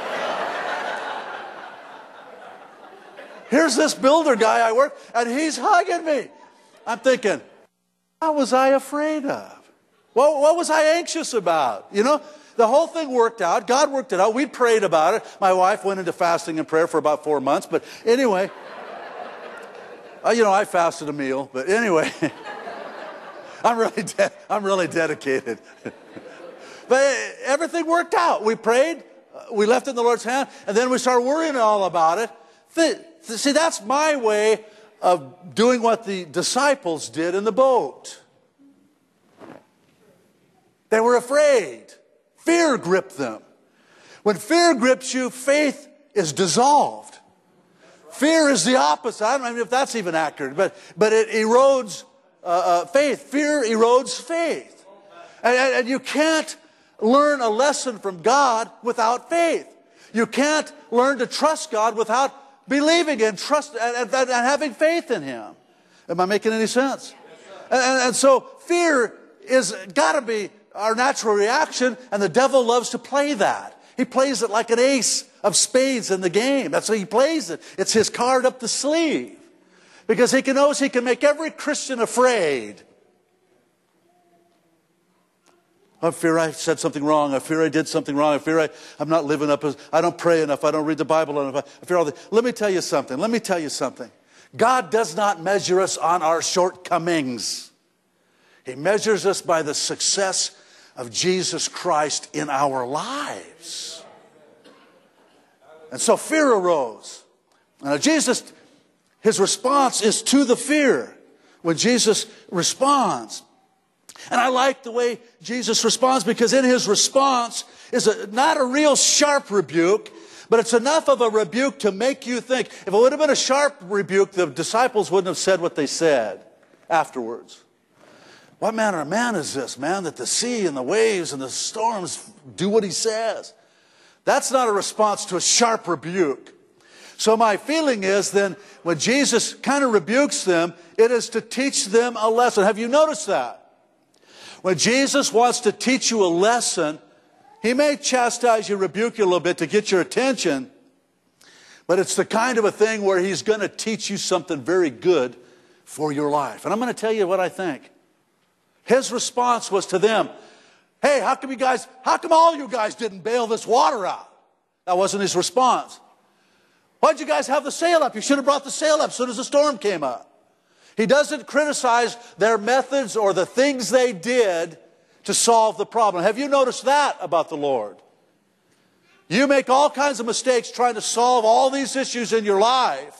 Here's this builder guy I work, and he's hugging me. I'm thinking, what was I afraid of? What, what was I anxious about? You know, the whole thing worked out. God worked it out. We prayed about it. My wife went into fasting and prayer for about four months. But anyway, uh, you know, I fasted a meal. But anyway, I'm really, de- I'm really dedicated. But everything worked out. We prayed, we left it in the Lord's hand, and then we started worrying all about it. See, that's my way of doing what the disciples did in the boat. They were afraid. Fear gripped them. When fear grips you, faith is dissolved. Fear is the opposite. I don't know if that's even accurate, but, but it erodes uh, uh, faith. Fear erodes faith. And, and, and you can't learn a lesson from God without faith. You can't learn to trust God without believing and trust and, and, and having faith in Him. Am I making any sense? And, and, and so fear is got to be our natural reaction, and the devil loves to play that. He plays it like an ace of spades in the game. That's how he plays it. It's his card up the sleeve. Because he can knows he can make every Christian afraid. I fear I said something wrong. I fear I did something wrong. I fear I, I'm not living up as, I don't pray enough. I don't read the Bible enough. I fear all this. Let me tell you something. Let me tell you something. God does not measure us on our shortcomings. He measures us by the success of Jesus Christ in our lives. And so fear arose. Now Jesus, His response is to the fear. When Jesus responds. And I like the way Jesus responds, because in His response is a, not a real sharp rebuke, but it's enough of a rebuke to make you think. If it would have been a sharp rebuke, the disciples wouldn't have said what they said afterwards. What manner of man is this, man, that the sea and the waves and the storms do what He says? That's not a response to a sharp rebuke. So my feeling is then when Jesus kind of rebukes them, it is to teach them a lesson. Have you noticed that? When Jesus wants to teach you a lesson, He may chastise you, rebuke you a little bit to get your attention, but it's the kind of a thing where He's going to teach you something very good for your life. And I'm going to tell you what I think. His response was to them, hey, how come you guys, how come all you guys didn't bail this water out? That wasn't His response. Why'd you guys have the sail up? You should have brought the sail up as soon as the storm came up. He doesn't criticize their methods or the things they did to solve the problem. Have you noticed that about the Lord? You make all kinds of mistakes trying to solve all these issues in your life.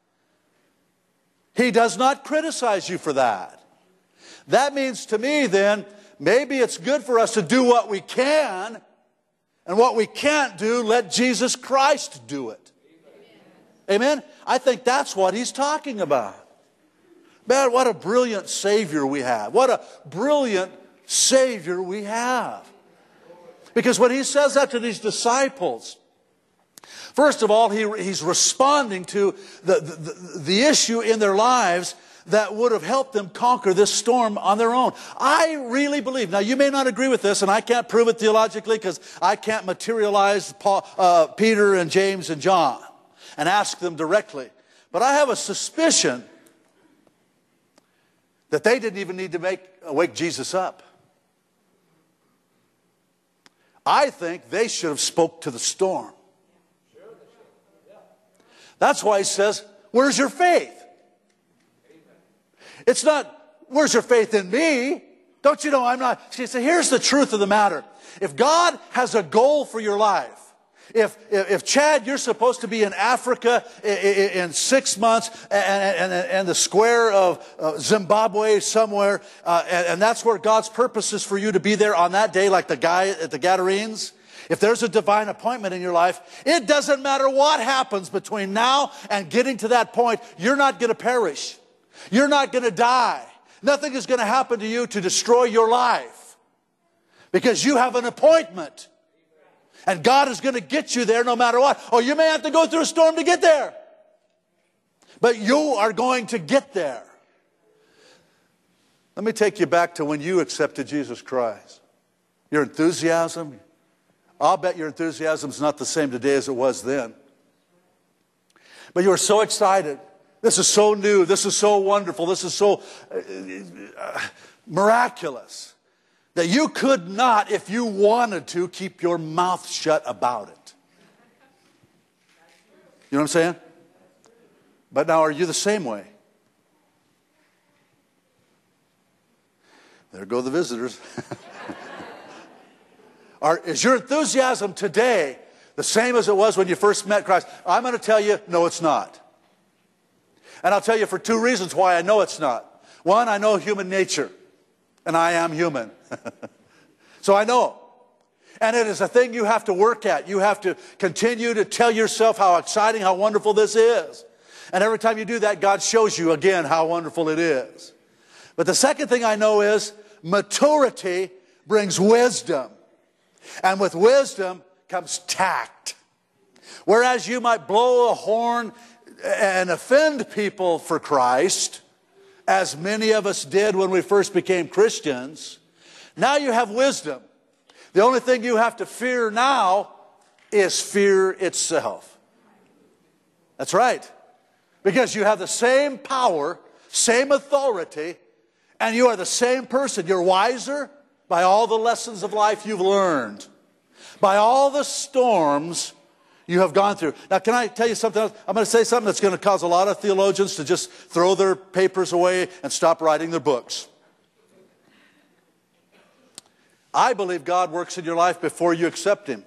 He does not criticize you for that. That means to me then, maybe it's good for us to do what we can, and what we can't do, let Jesus Christ do it. Amen? I think that's what He's talking about. Man, what a brilliant Savior we have. What a brilliant Savior we have. Because when He says that to these disciples, first of all, he, He's responding to the, the, the issue in their lives that would have helped them conquer this storm on their own. I really believe, now you may not agree with this, and I can't prove it theologically because I can't materialize Paul, uh, Peter and James and John and ask them directly. But I have a suspicion that they didn't even need to make, wake Jesus up. I think they should have spoke to the storm. That's why he says, where's your faith? It's not, where's your faith in me? Don't you know I'm not? See, so here's the truth of the matter. If God has a goal for your life, if, if, if Chad, you're supposed to be in Africa in, in six months and, and, and the square of uh, Zimbabwe somewhere, uh, and, and that's where God's purpose is for you to be there on that day like the guy at the Gadarenes, if there's a divine appointment in your life, it doesn't matter what happens between now and getting to that point, you're not going to perish. You're not going to die. Nothing is going to happen to you to destroy your life because you have an appointment. And God is going to get you there no matter what. Oh, you may have to go through a storm to get there. But you are going to get there. Let me take you back to when you accepted Jesus Christ. Your enthusiasm, I'll bet your enthusiasm is not the same today as it was then. But you were so excited. This is so new. This is so wonderful. This is so uh, miraculous that you could not, if you wanted to, keep your mouth shut about it. You know what I'm saying? But now, are you the same way? There go the visitors. Are, is your enthusiasm today the same as it was when you first met Christ? I'm going to tell you, no, it's not. And I'll tell you for two reasons why I know it's not. One, I know human nature, and I am human. So I know. And it is a thing you have to work at. You have to continue to tell yourself how exciting, how wonderful this is. And every time you do that, God shows you again how wonderful it is. But the second thing I know is maturity brings wisdom. And with wisdom comes tact. Whereas you might blow a horn and offend people for Christ, as many of us did when we first became Christians, now you have wisdom. The only thing you have to fear now is fear itself. That's right. Because you have the same power, same authority, and you are the same person. You're wiser by all the lessons of life you've learned, by all the storms you have gone through. Now, can I tell you something else? I'm going to say something that's going to cause a lot of theologians to just throw their papers away and stop writing their books. I believe God works in your life before you accept Him.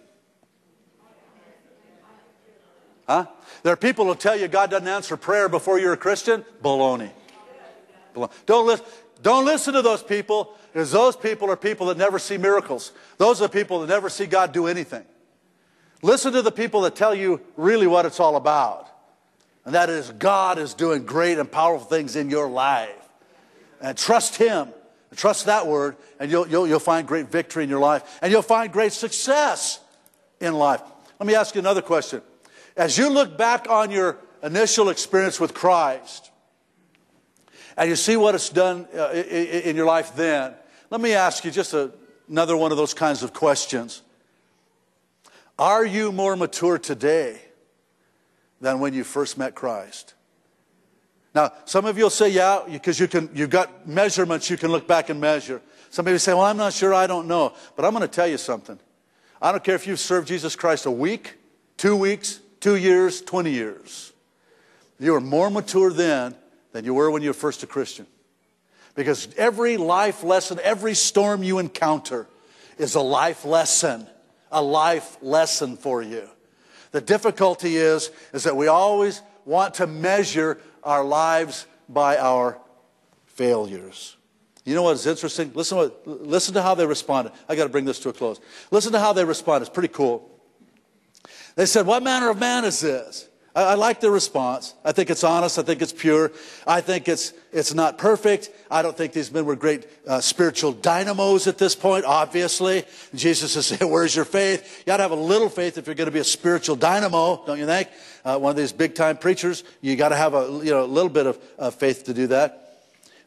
Huh? There are people who tell you God doesn't answer prayer before you're a Christian. Baloney. Baloney. Don't, li- don't listen to those people, because those people are people that never see miracles. Those are people that never see God do anything. Listen to the people that tell you really what it's all about. And that is God is doing great and powerful things in your life. And trust Him. Trust that word, and you'll, you'll, you'll find great victory in your life. And you'll find great success in life. Let me ask you another question. As you look back on your initial experience with Christ, and you see what it's done uh, in, in your life then, let me ask you just a, another one of those kinds of questions. Are you more mature today than when you first met Christ? Now, some of you will say, yeah, because you can, you've got measurements you can look back and measure. Some of you say, well, I'm not sure, I don't know. But I'm going to tell you something. I don't care if you've served Jesus Christ a week, two weeks, two years, twenty years. You are more mature then than you were when you were first a Christian. Because every life lesson, every storm you encounter is a life lesson. A life lesson for you. The difficulty is, is that we always want to measure our lives by our failures. You know what is interesting? Listen, what, listen to how they responded. I got to bring this to a close. Listen to how they responded. It's pretty cool. They said, what manner of man is this? I, I like their response. I think it's honest. I think it's pure. I think it's it's not perfect. I don't think these men were great uh, spiritual dynamos at this point, obviously. Jesus is saying, where's your faith? You got to have a little faith if you're going to be a spiritual dynamo, don't you think? Uh, one of these big-time preachers, you got to have a, you know, a little bit of uh, faith to do that.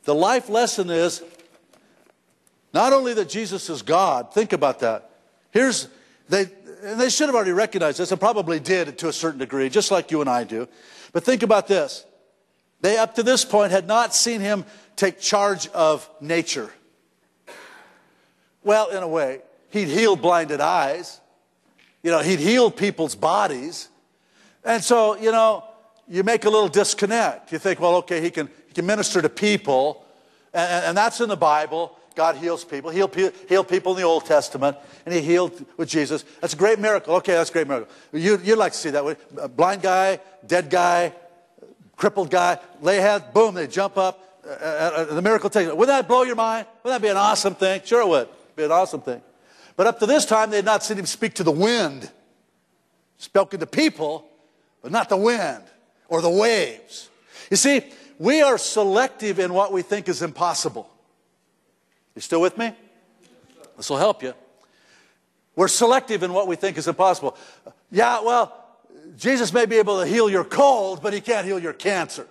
the life lesson is not only that Jesus is God, think about that. Here's, they, and they should have already recognized this, and probably did to a certain degree, just like you and I do. But think about this. They, up to this point, had not seen him take charge of nature. Well, in a way, he'd healed blinded eyes. You know, he'd healed people's bodies. And so, you know, you make a little disconnect. You think, well, okay, he can, he can minister to people, and, and that's in the Bible. God heals people. He healed, healed people in the Old Testament, and he healed with Jesus. That's a great miracle. Okay, that's a great miracle. You, you'd like to see that. A blind guy, dead guy, crippled guy, lay hands, boom, they jump up. Uh, uh, the miracle takes. Wouldn't that blow your mind? Wouldn't that be an awesome thing? Sure it would. It'd be an awesome thing. But up to this time, they had not seen him speak to the wind. Spoken to people, but not the wind or the waves. You see, we are selective in what we think is impossible. You still with me? This will help you. We're selective in what we think is impossible. Yeah, well, Jesus may be able to heal your cold, but he can't heal your cancer.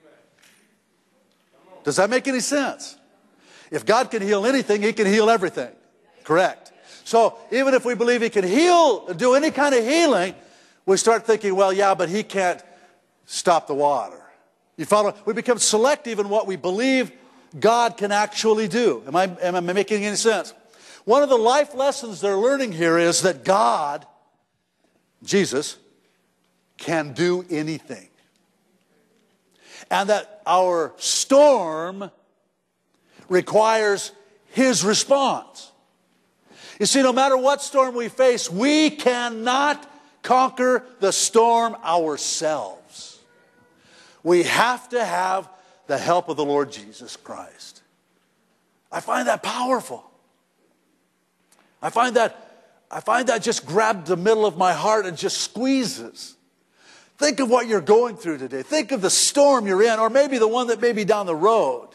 Does that make any sense? If God can heal anything, he can heal everything. Correct. So even if we believe he can heal, do any kind of healing, we start thinking, well, yeah, but he can't stop the water. You follow? We become selective in what we believe God can actually do. Am I, am I making any sense? One of the life lessons they're learning here is that God, Jesus, can do anything. And that our storm requires his response. You see, no matter what storm we face, we cannot conquer the storm ourselves. We have to have the help of the Lord Jesus Christ. I find that powerful. I find that, I find that just grabbed the middle of my heart and just squeezes. Think of what you're going through today. Think of the storm you're in, or maybe the one that may be down the road.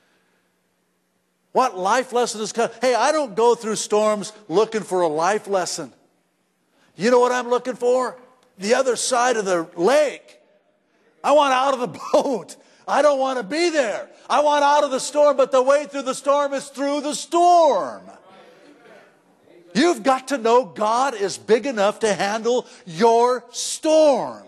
What life lesson is coming? Hey, I don't go through storms looking for a life lesson. You know what I'm looking for? The other side of the lake. I want out of the boat. I don't want to be there. I want out of the storm, but the way through the storm is through the storm. You've got to know God is big enough to handle your storm.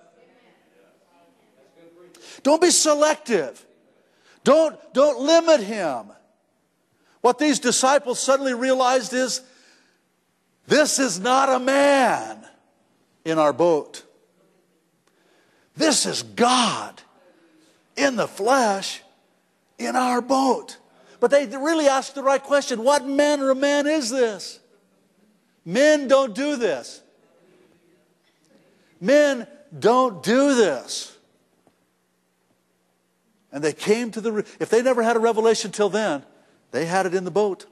Don't be selective. Don't, don't limit him. What these disciples suddenly realized is, this is not a man in our boat. This is God in the flesh in our boat. But they really asked the right question. What manner of man is this? Men don't do this. Men don't do this. And they came to the, if they never had a revelation till then, they had it in the boat.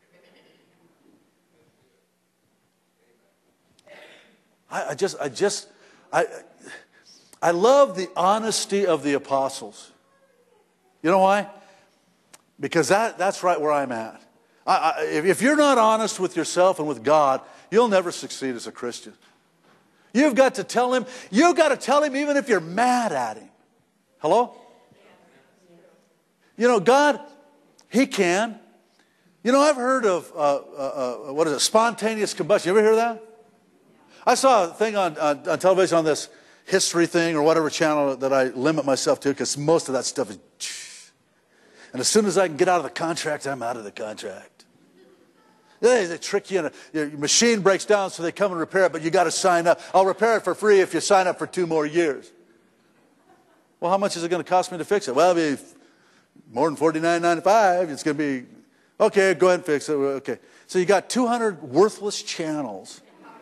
I, I just, I just, I, I love the honesty of the apostles. You know why? Because that, that's right where I'm at. I, I, if you're not honest with yourself and with God, you'll never succeed as a Christian. You've got to tell him, you've got to tell him even if you're mad at him. Hello? You know, God, he can. You know, I've heard of, uh, uh, uh, what is it, spontaneous combustion. You ever hear that? I saw a thing on, on, on television on this history thing or whatever channel that I limit myself to, because most of that stuff is... And as soon as I can get out of the contract, I'm out of the contract. They, they trick you, and your machine breaks down, so they come and repair it, but you got to sign up. I'll repair it for free if you sign up for two more years. Well, how much is it going to cost me to fix it? Well, it'll be more than forty-nine ninety-five. It's going to be, okay, go ahead and fix it. Okay. So you got two hundred worthless channels.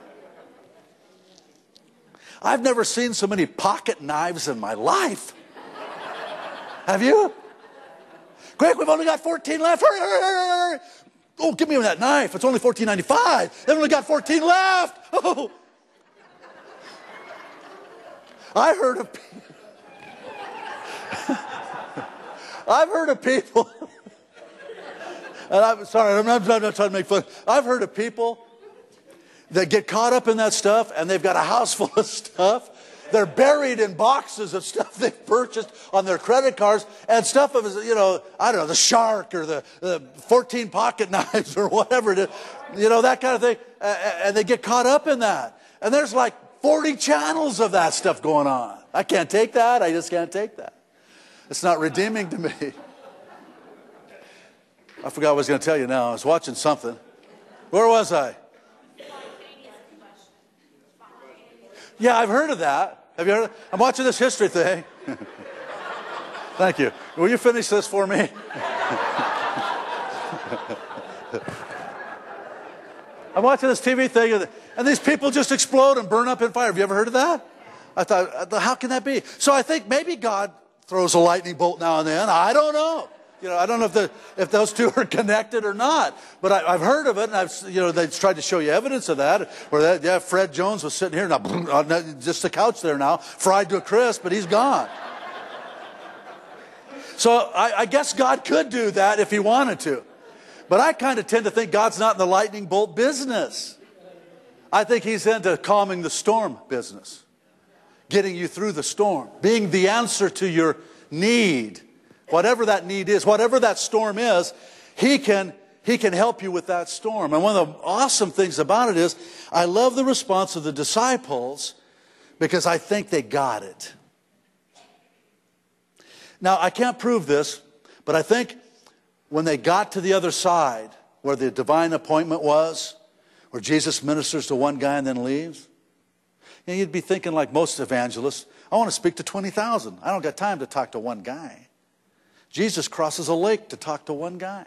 I've never seen so many pocket knives in my life. Have you? Quick, we've only got fourteen left. Hurry, hurry, hurry, hurry. Oh, give me that knife. It's only fourteen ninety-five. They've only got fourteen left. Oh. I heard of I've heard of people, and I'm sorry, I'm not, I'm not trying to make fun. I've heard of people that get caught up in that stuff, and they've got a house full of stuff, they're buried in boxes of stuff they've purchased on their credit cards, and stuff of, you know, I don't know, the shark or the, the fourteen pocket knives or whatever it is, you know, that kind of thing. And they get caught up in that. And there's like forty channels of that stuff going on. I can't take that. I just can't take that. It's not redeeming to me. I forgot what I was going to tell you now. I was watching something. Where was I? Yeah, I've heard of that. Have you heard of it? I'm watching this history thing. Thank you. Will you finish this for me? I'm watching this T V thing, and these people just explode and burn up in fire. Have you ever heard of that? I thought, how can that be? So I think maybe God throws a lightning bolt now and then. I don't know. You know, I don't know if the if those two are connected or not. But I, I've heard of it, and I've you know they've tried to show you evidence of that. Where that yeah, Fred Jones was sitting here now, just a couch there now, fried to a crisp, but he's gone. So I, I guess God could do that if He wanted to. But I kind of tend to think God's not in the lightning bolt business. I think He's into calming the storm business. Getting you through the storm. Being the answer to your need. Whatever that need is, whatever that storm is, He can, He can help you with that storm. And one of the awesome things about it is, I love the response of the disciples because I think they got it. Now, I can't prove this, but I think when they got to the other side, where the divine appointment was, where Jesus ministers to one guy and then leaves, you know, you'd be thinking like most evangelists, I want to speak to twenty thousand. I don't got time to talk to one guy. Jesus crosses a lake to talk to one guy.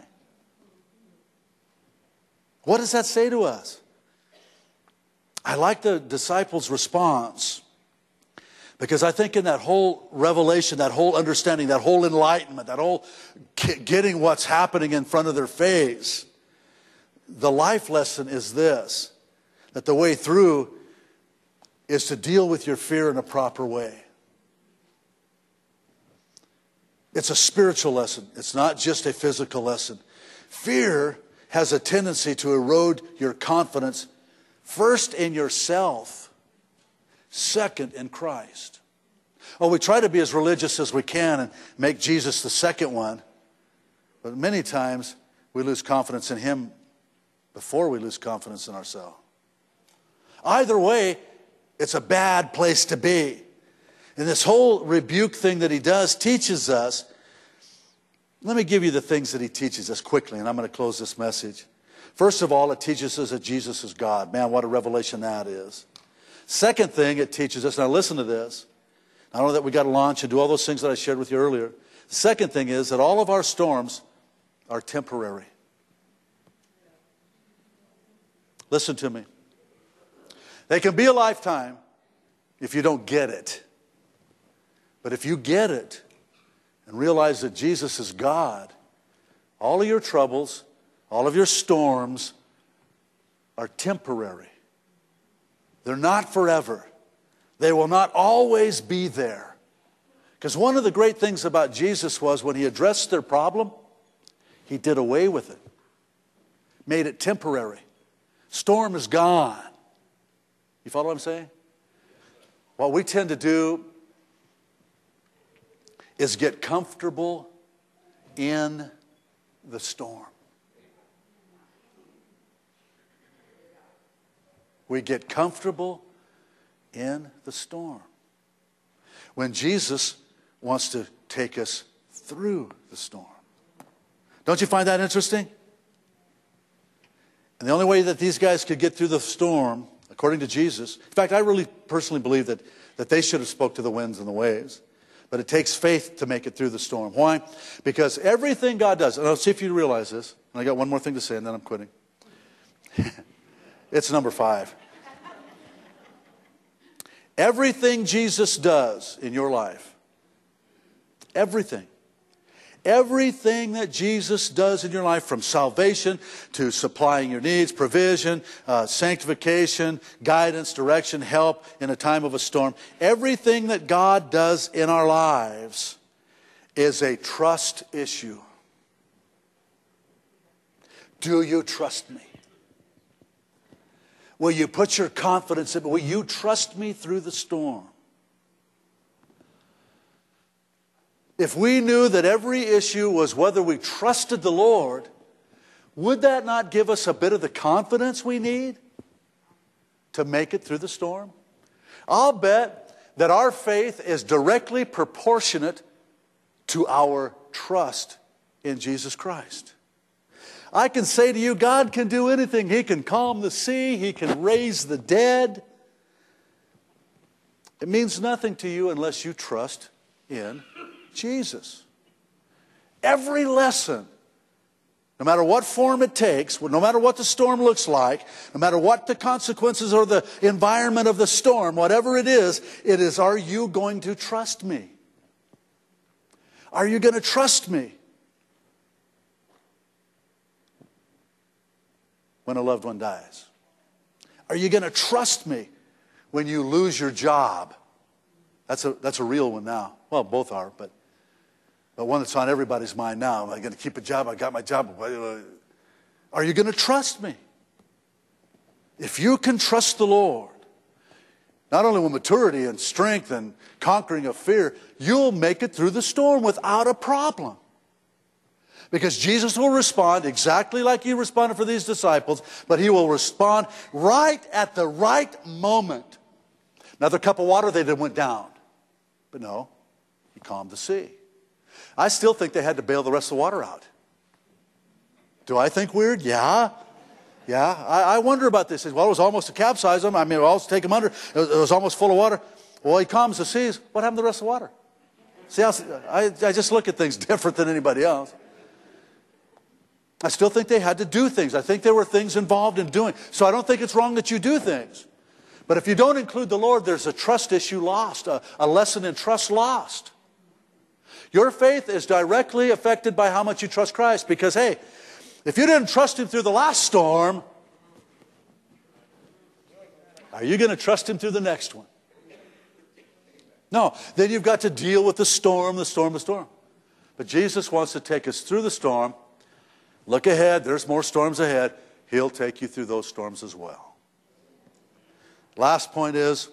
What does that say to us? I like the disciples' response because I think in that whole revelation, that whole understanding, that whole enlightenment, that whole getting what's happening in front of their face, the life lesson is this, that the way through is to deal with your fear in a proper way. It's a spiritual lesson. It's not just a physical lesson. Fear has a tendency to erode your confidence, first in yourself, second in Christ. Oh, we try to be as religious as we can and make Jesus the second one, but many times we lose confidence in Him before we lose confidence in ourselves. Either way, it's a bad place to be. And this whole rebuke thing that He does teaches us. Let me give you the things that He teaches us quickly, and I'm going to close this message. First of all, it teaches us that Jesus is God. Man, what a revelation that is. Second thing it teaches us, now listen to this. I know that we got to launch and do all those things that I shared with you earlier. The second thing is that all of our storms are temporary. Listen to me. They can be a lifetime if you don't get it. But if you get it and realize that Jesus is God, all of your troubles, all of your storms are temporary. They're not forever. They will not always be there. Because one of the great things about Jesus was when He addressed their problem, He did away with it. Made it temporary. Storm is gone. You follow what I'm saying? What we tend to do is get comfortable in the storm. We get comfortable in the storm. When Jesus wants to take us through the storm. Don't you find that interesting? And the only way that these guys could get through the storm, according to Jesus, in fact, I really personally believe that, that they should have spoke to the winds and the waves. But it takes faith to make it through the storm. Why? Because everything God does, and I'll see if you realize this, and I got one more thing to say, and then I'm quitting. It's number five. Everything Jesus does in your life, everything, everything that Jesus does in your life, from salvation to supplying your needs, provision, uh, sanctification, guidance, direction, help in a time of a storm, everything that God does in our lives is a trust issue. Do you trust me? Will you put your confidence in me? Will you trust me through the storm? If we knew that every issue was whether we trusted the Lord, would that not give us a bit of the confidence we need to make it through the storm? I'll bet that our faith is directly proportionate to our trust in Jesus Christ. I can say to you, God can do anything. He can calm the sea. He can raise the dead. It means nothing to you unless you trust in Jesus. Every lesson, no matter what form it takes, no matter what the storm looks like, no matter what the consequences or the environment of the storm, whatever it is, it is, are you going to trust me? Are you going to trust me? When a loved one dies? Are you going to trust me when you lose your job? That's a, that's a real one now. Well, both are, but, but one that's on everybody's mind now. Am I going to keep a job? I got my job. Are you going to trust me? If you can trust the Lord, not only with maturity and strength and conquering of fear, you'll make it through the storm without a problem. Because Jesus will respond exactly like He responded for these disciples, but He will respond right at the right moment. Another cup of water, they then went down. But no, He calmed the sea. I still think they had to bail the rest of the water out. Do I think weird? Yeah. Yeah. I, I wonder about this. Well, it was almost to capsize them. I mean, we'll also take them under. It was, it was almost full of water. Well, He calms the seas. What happened to the rest of the water? See, I, I, I just look at things different than anybody else. I still think they had to do things. I think there were things involved in doing. So I don't think it's wrong that you do things. But if you don't include the Lord, there's a trust issue lost, a, a lesson in trust lost. Your faith is directly affected by how much you trust Christ. Because, hey, if you didn't trust Him through the last storm, are you going to trust Him through the next one? No. Then you've got to deal with the storm, the storm, the storm. But Jesus wants to take us through the storm. Look ahead. There's more storms ahead. He'll take you through those storms as well. Last point is,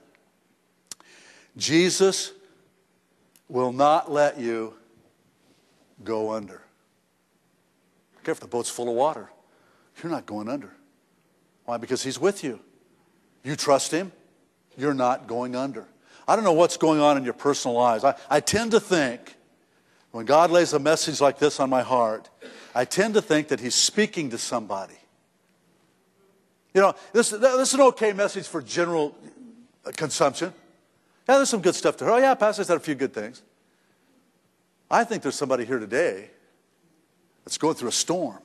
Jesus will not let you go under. I don't care if the boat's full of water. You're not going under. Why? Because He's with you. You trust Him, you're not going under. I don't know what's going on in your personal lives. I, I tend to think, when God lays a message like this on my heart, I tend to think that He's speaking to somebody. You know, this, this is an okay message for general consumption. Yeah, there's some good stuff to hear. Oh, yeah, Pastor said a few good things. I think there's somebody here today that's going through a storm.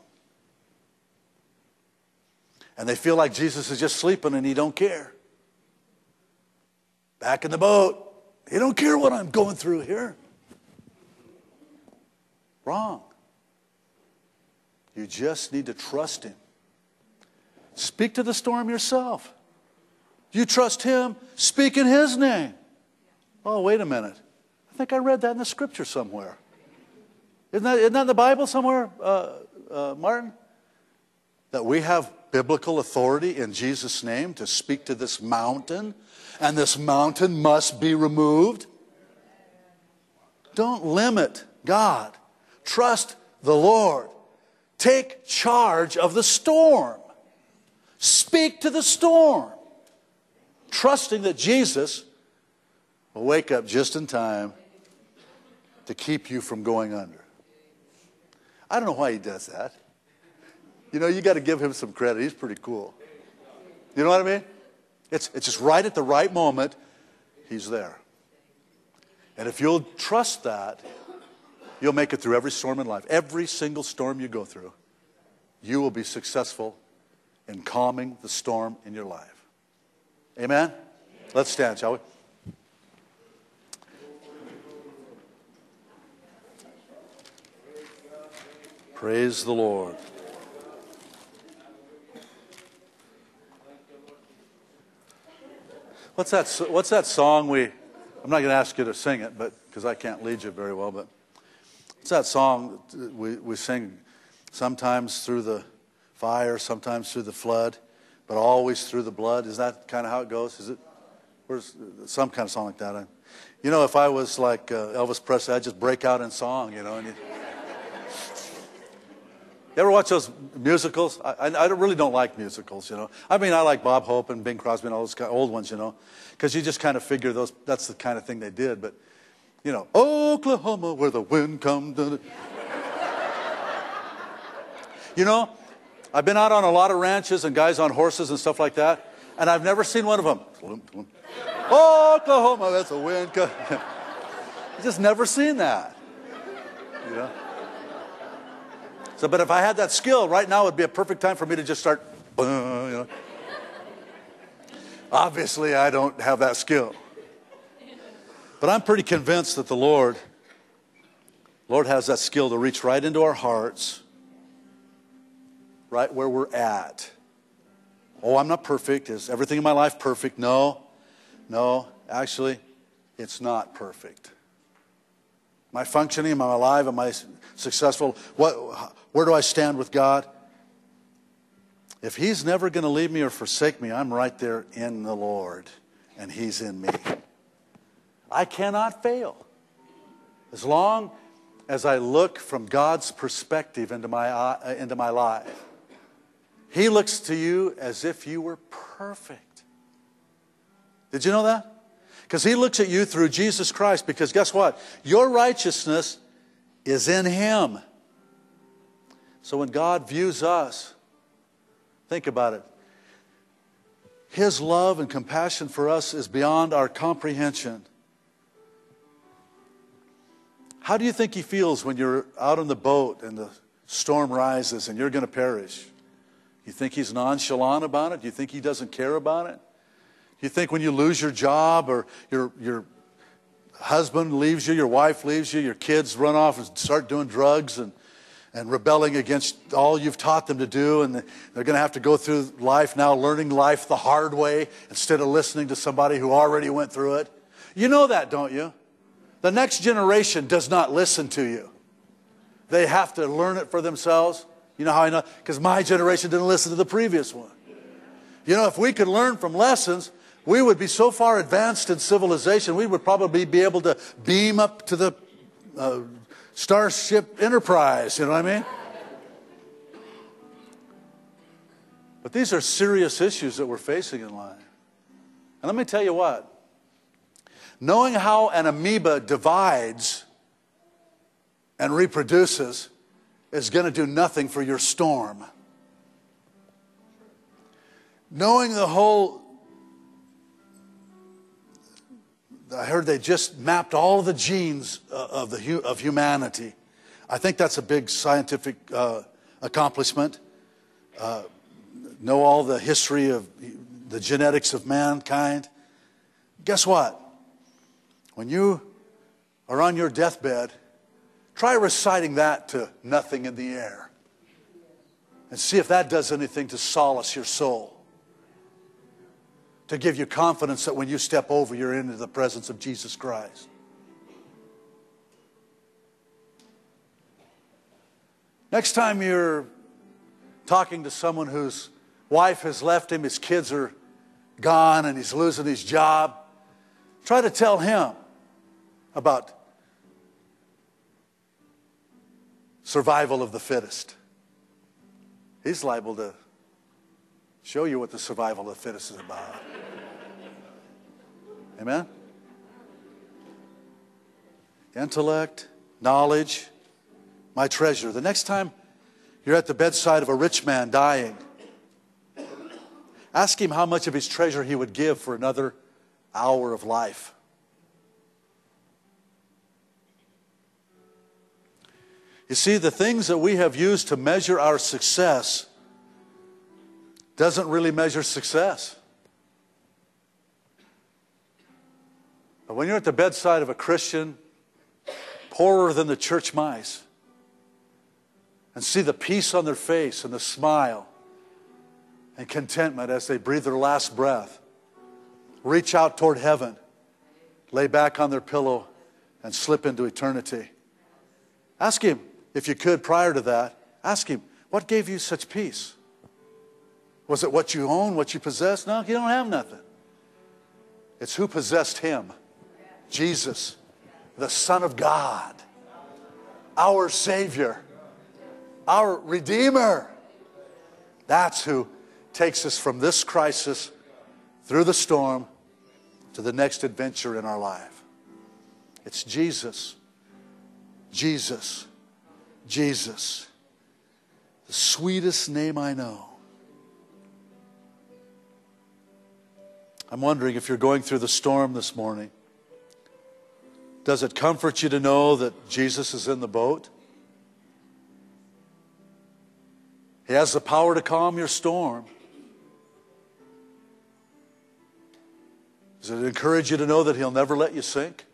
And they feel like Jesus is just sleeping and He don't care. Back in the boat. He don't care what I'm going through here. Wrong. You just need to trust Him. Speak to the storm yourself. You trust Him, speak in His name. Oh, wait a minute. I think I read that in the Scripture somewhere. Isn't that, isn't that in the Bible somewhere, uh, uh, Martin? That we have biblical authority in Jesus' name to speak to this mountain, and this mountain must be removed. Don't limit God. Trust the Lord. Take charge of the storm. Speak to the storm. Trusting that Jesus will wake up just in time to keep you from going under. I don't know why He does that. You know, you got to give Him some credit. He's pretty cool. You know what I mean? It's, it's just right at the right moment, He's there. And if you'll trust that, you'll make it through every storm in life. Every single storm you go through, you will be successful in calming the storm in your life. Amen? Let's stand, shall we? Praise the Lord. What's that, what's that song we, I'm not going to ask you to sing it, but because I can't lead you very well, but what's that song we, we sing sometimes through the fire, sometimes through the flood, but always through the blood? Is that kind of how it goes? Is it? Where's some kind of song like that? I, you know, if I was like uh, Elvis Presley, I'd just break out in song, you know. And you, you ever watch those musicals? I, I, I really don't like musicals, you know. I mean, I like Bob Hope and Bing Crosby and all those kind of old ones, you know, because you just kind of figure those. That's the kind of thing they did. But, you know, Oklahoma, where the wind comes. You know, I've been out on a lot of ranches and guys on horses and stuff like that, and I've never seen one of them. Oklahoma, that's a wind coming. I've just never seen that, you know. So, but if I had that skill, right now would be a perfect time for me to just start, you know. Obviously, I don't have that skill. But I'm pretty convinced that the Lord, Lord has that skill to reach right into our hearts, right where we're at. Oh, I'm not perfect. Is everything in my life perfect? No. No, actually, it's not perfect. Am I functioning? Am I alive? Am I successful? What, where do I stand with God? If He's never going to leave me or forsake me, I'm right there in the Lord, and He's in me. I cannot fail. As long as I look from God's perspective into my, uh, into my life, He looks to you as if you were perfect. Did you know that? Because He looks at you through Jesus Christ, because guess what? Your righteousness is in Him. So when God views us, think about it. His love and compassion for us is beyond our comprehension. How do you think He feels when you're out on the boat and the storm rises and you're going to perish? You think He's nonchalant about it? Do you think He doesn't care about it? You think when you lose your job or your, your husband leaves you, your wife leaves you, your kids run off and start doing drugs and, and rebelling against all you've taught them to do, and they're going to have to go through life now learning life the hard way instead of listening to somebody who already went through it? You know that, don't you? The next generation does not listen to you. They have to learn it for themselves. You know how I know? Because my generation didn't listen to the previous one. You know, if we could learn from lessons, we would be so far advanced in civilization, we would probably be able to beam up to the uh, Starship Enterprise, you know what I mean? But these are serious issues that we're facing in life. And let me tell you what. Knowing how an amoeba divides and reproduces is going to do nothing for your storm. Knowing the whole... I heard they just mapped all the genes of the of humanity. I think that's a big scientific uh, accomplishment. Uh, know all the history of the genetics of mankind. Guess what? When you are on your deathbed, try reciting that to nothing in the air, and see if that does anything to solace your soul. To give you confidence that when you step over, you're into the presence of Jesus Christ. Next time you're talking to someone whose wife has left him, his kids are gone, and he's losing his job, try to tell him about survival of the fittest. He's liable to show you what the survival of the fittest is about. Amen? Intellect, knowledge, my treasure. The next time you're at the bedside of a rich man dying, ask him how much of his treasure he would give for another hour of life. You see, the things that we have used to measure our success doesn't really measure success. But when you're at the bedside of a Christian, poorer than the church mice, and see the peace on their face and the smile and contentment as they breathe their last breath, reach out toward heaven, lay back on their pillow, and slip into eternity. Ask him, if you could, prior to that, ask him, what gave you such peace? Was it what you own, what you possess? No, you don't have nothing. It's who possessed him. Jesus, the Son of God, our Savior, our Redeemer. That's who takes us from this crisis through the storm to the next adventure in our life. It's Jesus, Jesus, Jesus, the sweetest name I know. I'm wondering if you're going through the storm this morning. Does it comfort you to know that Jesus is in the boat? He has the power to calm your storm. Does it encourage you to know that He'll never let you sink?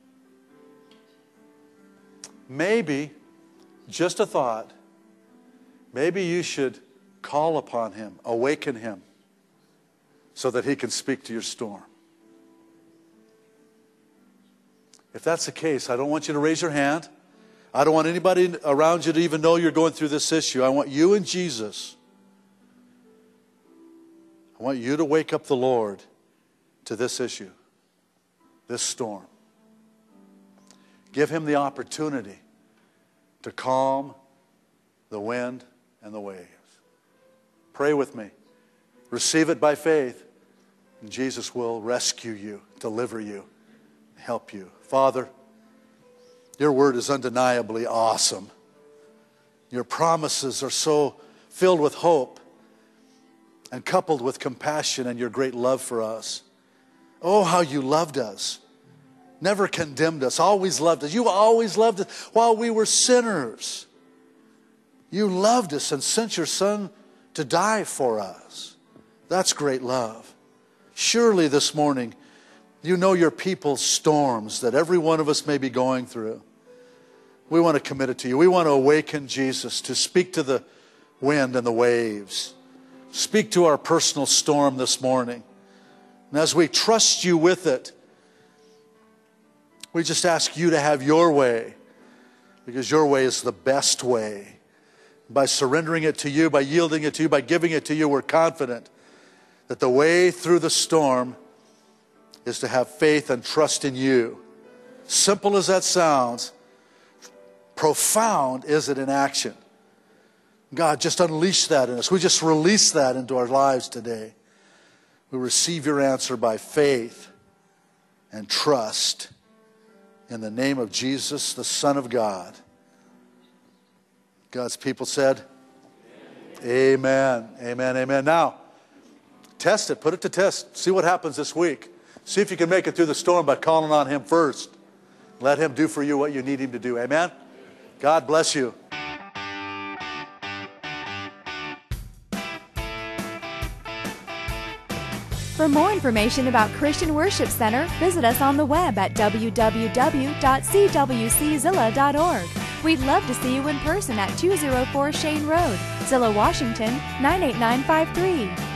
Maybe, just a thought, maybe you should call upon Him, awaken Him, so that He can speak to your storm. If that's the case, I don't want you to raise your hand. I don't want anybody around you to even know you're going through this issue. I want you and Jesus. I want you to wake up the Lord to this issue, this storm. Give Him the opportunity to calm the wind and the waves. Pray with me. Receive it by faith, and Jesus will rescue you, deliver you, help you. Father, your word is undeniably awesome. Your promises are so filled with hope and coupled with compassion and your great love for us. Oh, how you loved us. Never condemned us, always loved us. You always loved us while we were sinners. You loved us and sent your Son to die for us. That's great love. Surely this morning, you know your people's storms that every one of us may be going through. We want to commit it to you. We want to awaken Jesus to speak to the wind and the waves. Speak to our personal storm this morning. And as we trust you with it, we just ask you to have your way, because your way is the best way. By surrendering it to you, by yielding it to you, by giving it to you, we're confident that the way through the storm is to have faith and trust in you. Simple as that sounds, profound is it in action. God, just unleash that in us. We just release that into our lives today. We receive your answer by faith and trust in the name of Jesus, the Son of God. God's people said, Amen. Amen, amen. amen. Now, test it. Put it to test. See what happens this week. See if you can make it through the storm by calling on Him first. Let Him do for you what you need Him to do. Amen? God bless you.
For more information about Christian Worship Center, visit us on the web at w w w dot c w c zilla dot org. We'd love to see you in person at two oh four Shane Road, Zillah, Washington, nine eight nine five three.